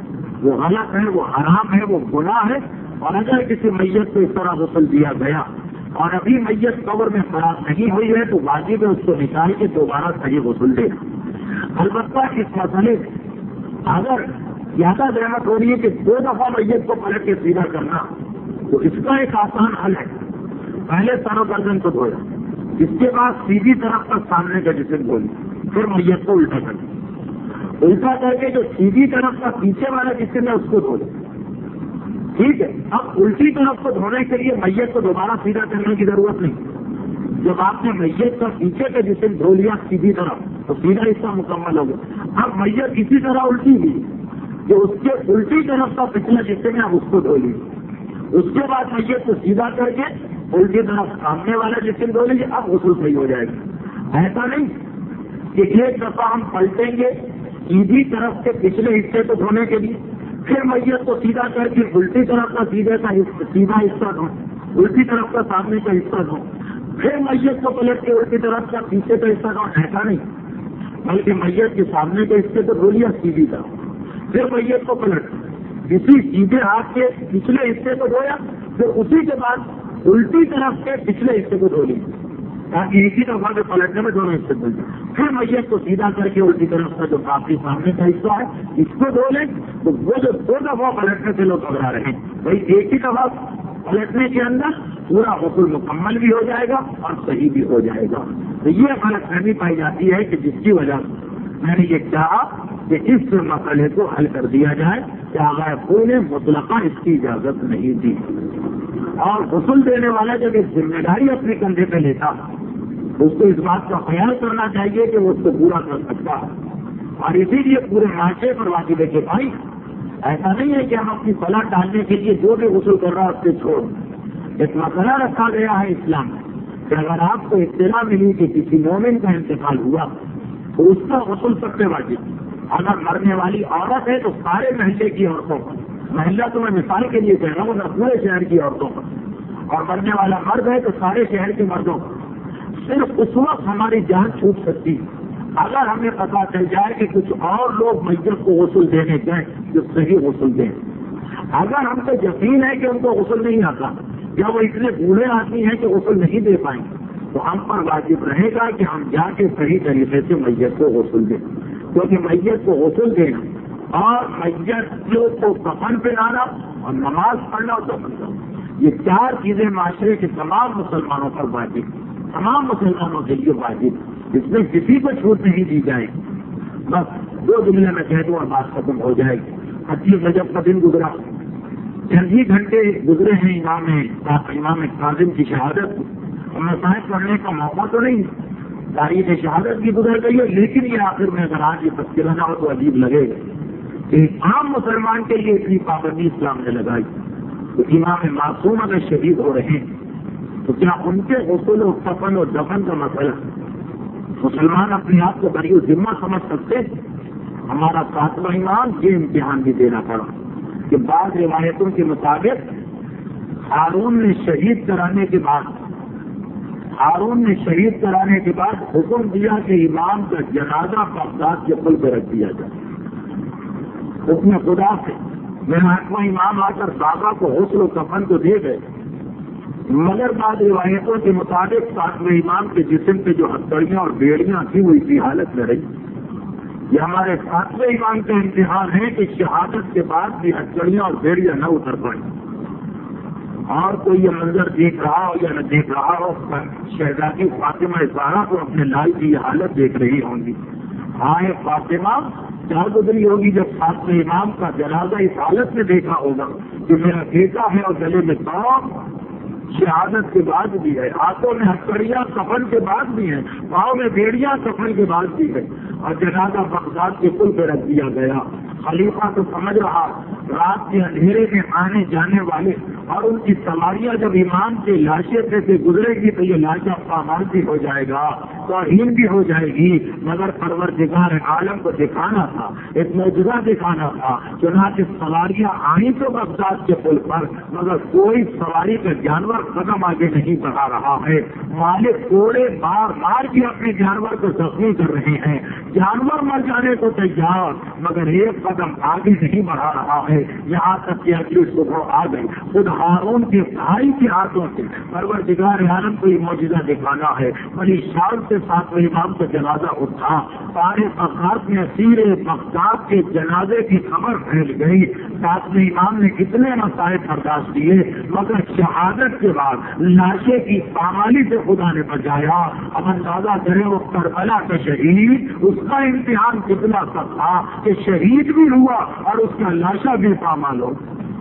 غلط ہے، وہ حرام ہے، وہ گناہ ہے. اور اگر کسی میت کو اس طرح غسل دیا گیا اور ابھی میت قبر میں خراب نہیں ہوئی ہے تو واجب ہے اس کو نکال کے دوبارہ صحیح غسل دے. البتہ اس مسئلے اگر زیادہ زحمت ہو رہی ہے کہ 2 دفعہ میت کو پلٹ کے سیدھا کرنا تو اس کا ایک آسان حل ہے. پہلے سر و گردن کو دھویا، اس کے بعد سیدھی طرف کا سامنے کا جسم دھو لیا، پھر میت کو الٹا کر دیا، الٹا کر کے جو سیدھی طرف کا پیچھے والا جسم ہے اس کو دھو لیا. ٹھیک ہے، اب الٹی طرف کو دھونے کے لیے میت کو دوبارہ سیدھا کرنے کی ضرورت نہیں. جب آپ نے میت کا پیچھے کا جسم دھو لیا سیدھی طرف تو سیدھا حصہ مکمل ہو گیا. اب میت اسی طرح الٹی ہوئی جو اس کے الٹی طرف کا پچھلا جسم ہے آپ اس کو دھو لیجیے. اس کے بعد میت کو سیدھا کر کے الٹی طرف سامنے والا جسم دھو لیجیے، اب غسل صحیح ہو جائے گا. ایسا نہیں کہ ایک دفعہ ہم پلٹیں گے سیدھی طرف کے پچھلے حصے کو دھونے کے لیے، پھر میت کو سیدھا کر کے الٹی طرف کا سیدھا حصہ دھو، الٹی طرف کا سامنے کا حصہ دھو، پھر میت کو پلٹ کے الٹی طرف کا پیچھے کا حصہ دھو. ایسا نہیں، بلکہ میت کے سامنے کے حصے کو دھو لیا سیدھی طرف، پھر میت کو پلٹ کسی سیدھے ہاتھ کے پچھلے حصے کو دھویا، پھر اسی کے بعد الٹی طرف کے پچھلے حصے کو دھو لیا تاکہ ایک ہی دفعہ کے پلٹنے میں دونوں حصے دھل جائیں. پھر میت کو سیدھا کر کے الٹی طرف کا جو کافی سامنے کا حصہ ہے اس کو دھو لیں. تو وہ جو 2 دفعہ پلٹنے سے لوگ گھبرا رہے ہیں بھائی ایک ہی دفعہ پلٹنے کے اندر پورا غسل مکمل بھی ہو جائے گا اور صحیح بھی ہو جائے گا. تو یہ غلط فہمی پائی جاتی ہے کہ جس کی وجہ سے میں نے یہ چاہا کہ اس مسئلے کو حل کر دیا جائے کہ آغائے خون نے مطلقاً اس کی اجازت نہیں دی. اور غسل دینے والا جب ایک ذمہ داری اپنے کندھے پہ لیتا اس کو اس بات کا خیال کرنا چاہیے کہ وہ اس کو پورا کر سکتا ہے. اور اسی لیے پورے معاشرے پر واجب ہے کہ بھائی ایسا نہیں ہے کہ ہم اپنی فلاح ڈالنے کے لیے جو بھی غسل کر رہا ہے اس سے چھوڑ. ایک مسئلہ رکھا گیا ہے اسلام کہ اگر آپ کو اطلاع ملی کہ کسی مومن کا انتقال ہوا تو اس کا غسل سب سے واجب. اگر مرنے والی عورت ہے تو سارے محلے کی عورتوں پر، محلہ تو میں مثال کے لیے کہہ رہا ہوں، پورے شہر کی عورتوں پر، اور مرنے والا مرد ہے تو سارے شہر کے مردوں پر. صرف اس وقت ہماری جان چھوٹ سکتی اگر ہمیں پتا چل جائے کہ کچھ اور لوگ میت کو غسل دینے جائیں جو صحیح غسل دیں. اگر ہم کو یقین ہے کہ ان کو غسل نہیں آتا یا وہ اتنے بوڑھے آدمی ہیں کہ غسل نہیں دے پائیں تو ہم پر واجب رہے گا کہ ہم جا کے صحیح طریقے سے میت کو غسل دیں. کیونکہ میت کو غسل دینا اور میت کو کفن پہنانا اور نماز پڑھنا اور دفن کرنا یہ 4 چیزیں معاشرے کے تمام مسلمانوں پر واجب، تمام مسلمانوں کے لیے واجب، اس میں کسی کو چھوٹ نہیں دی جائے. بس 2 جملے میں کہہ دوں اور بات ختم ہو جائے گی. 25 رجب کا دن گزرا، چند ہی گھنٹے گزرے ہیں امام کاظم کی شہادت. اور مسائل پڑھنے کا موقع تو نہیں، تاریخ شہادت بھی گزر گئی ہے، لیکن یہ آخر میں اگر آج یہ تذکرہ نہ ہو تو عجیب لگے گا کہ عام مسلمان کے لیے اتنی پابندی اسلام نے لگائی. تو امام معصوم اگر شہید ہو رہے ہیں تو کیا ان کے غسل و کفن و دفن کا مسئلہ مسلمان اپنے آپ کو بری ذمہ سمجھ سکتے؟ ہمارا 7واں امام یہ امتحان بھی دینا پڑا کہ بعض روایتوں کے مطابق ہارون نے شہید کرانے کے بعد حکم دیا کہ امام کا جنازہ بغداد کے پل پہ رکھ دیا جائے. حکم خدا سے میرا آٹھواں امام آ کر بابا کو غسل و کفن کو دے گئے، مگر بعض روایتوں کے مطابق ساتویں امام کے جسم پہ جو ہتھکڑیاں اور بیڑیاں تھیں وہ اسی حالت میں رہی۔ یہ ہمارے ساتویں امام کا امتحان ہے کہ شہادت کے بعد بھی ہتھکڑیاں اور بیڑیاں نہ اتر پڑیں۔ اور کوئی یہ منظر دیکھ رہا ہو یا نہ دیکھ رہا ہو، شہزادی فاطمہ زہرا کو اپنے لال کی یہ حالت دیکھ رہی ہوں گی۔ ہائے فاطمہ کیا گزری ہوگی جب ساتویں امام کا جنازہ اس حالت میں دیکھا ہوگا کہ میرا بیٹا ہے اور گلے میں پاؤں شہادت کے بعد بھی ہے، ہاتھوں میں ہتھکڑیاں کفن کے بعد بھی ہیں، پاؤں میں بیڑیاں کفن کے بعد بھی ہے، اور جنازہ بغداد کے پل پہ رکھ دیا گیا۔ خلیفہ تو سمجھ رہا رات کے اندھیرے میں آنے جانے والے اور ان کی سواریاں جب امام کے لاشیں پہ سے گزرے گی تو یہ لاشا پامال بھی ہو جائے گا، توہین بھی ہو جائے گی، مگر پروردگار عالم کو دکھانا تھا، ایک معجزہ دکھانا تھا۔ چنانچہ سواریاں آئیں تو بغداد کے پل پر، مگر کوئی سواری کا جانور قدم آگے نہیں بڑھا رہا ہے۔ مالک کوڑے مار مار کے اپنے جانور کو زخمی کر رہے ہیں، جانور مر جانے کو تیار، مگر ایک قدم آگے نہیں بڑھا رہا ہے۔ یہاں تک کہ اگلی صبح آ گئی، خود ہارون کے بھائی کے ہاتھوں سے پروردگار عالم کو یہ معجزہ دکھانا ہے۔ بڑی شان سے ساتویں امام کا جنازہ اٹھا، سارے بغداد میں اسیر بغداد کے جنازے کی خبر پھیل گئی۔ ساتویں امام نے کتنے مسائل برداشت کیے، مگر شہادت کے بعد لاشے کی پامالی سے خدا نے بچایا۔ اب اندازہ کرے وہ کربلا کا شہید، اس کا امتحان کتنا سخت تھا کہ شہید بھی ہوا اور اس کا لاشا بھی پامال ہو۔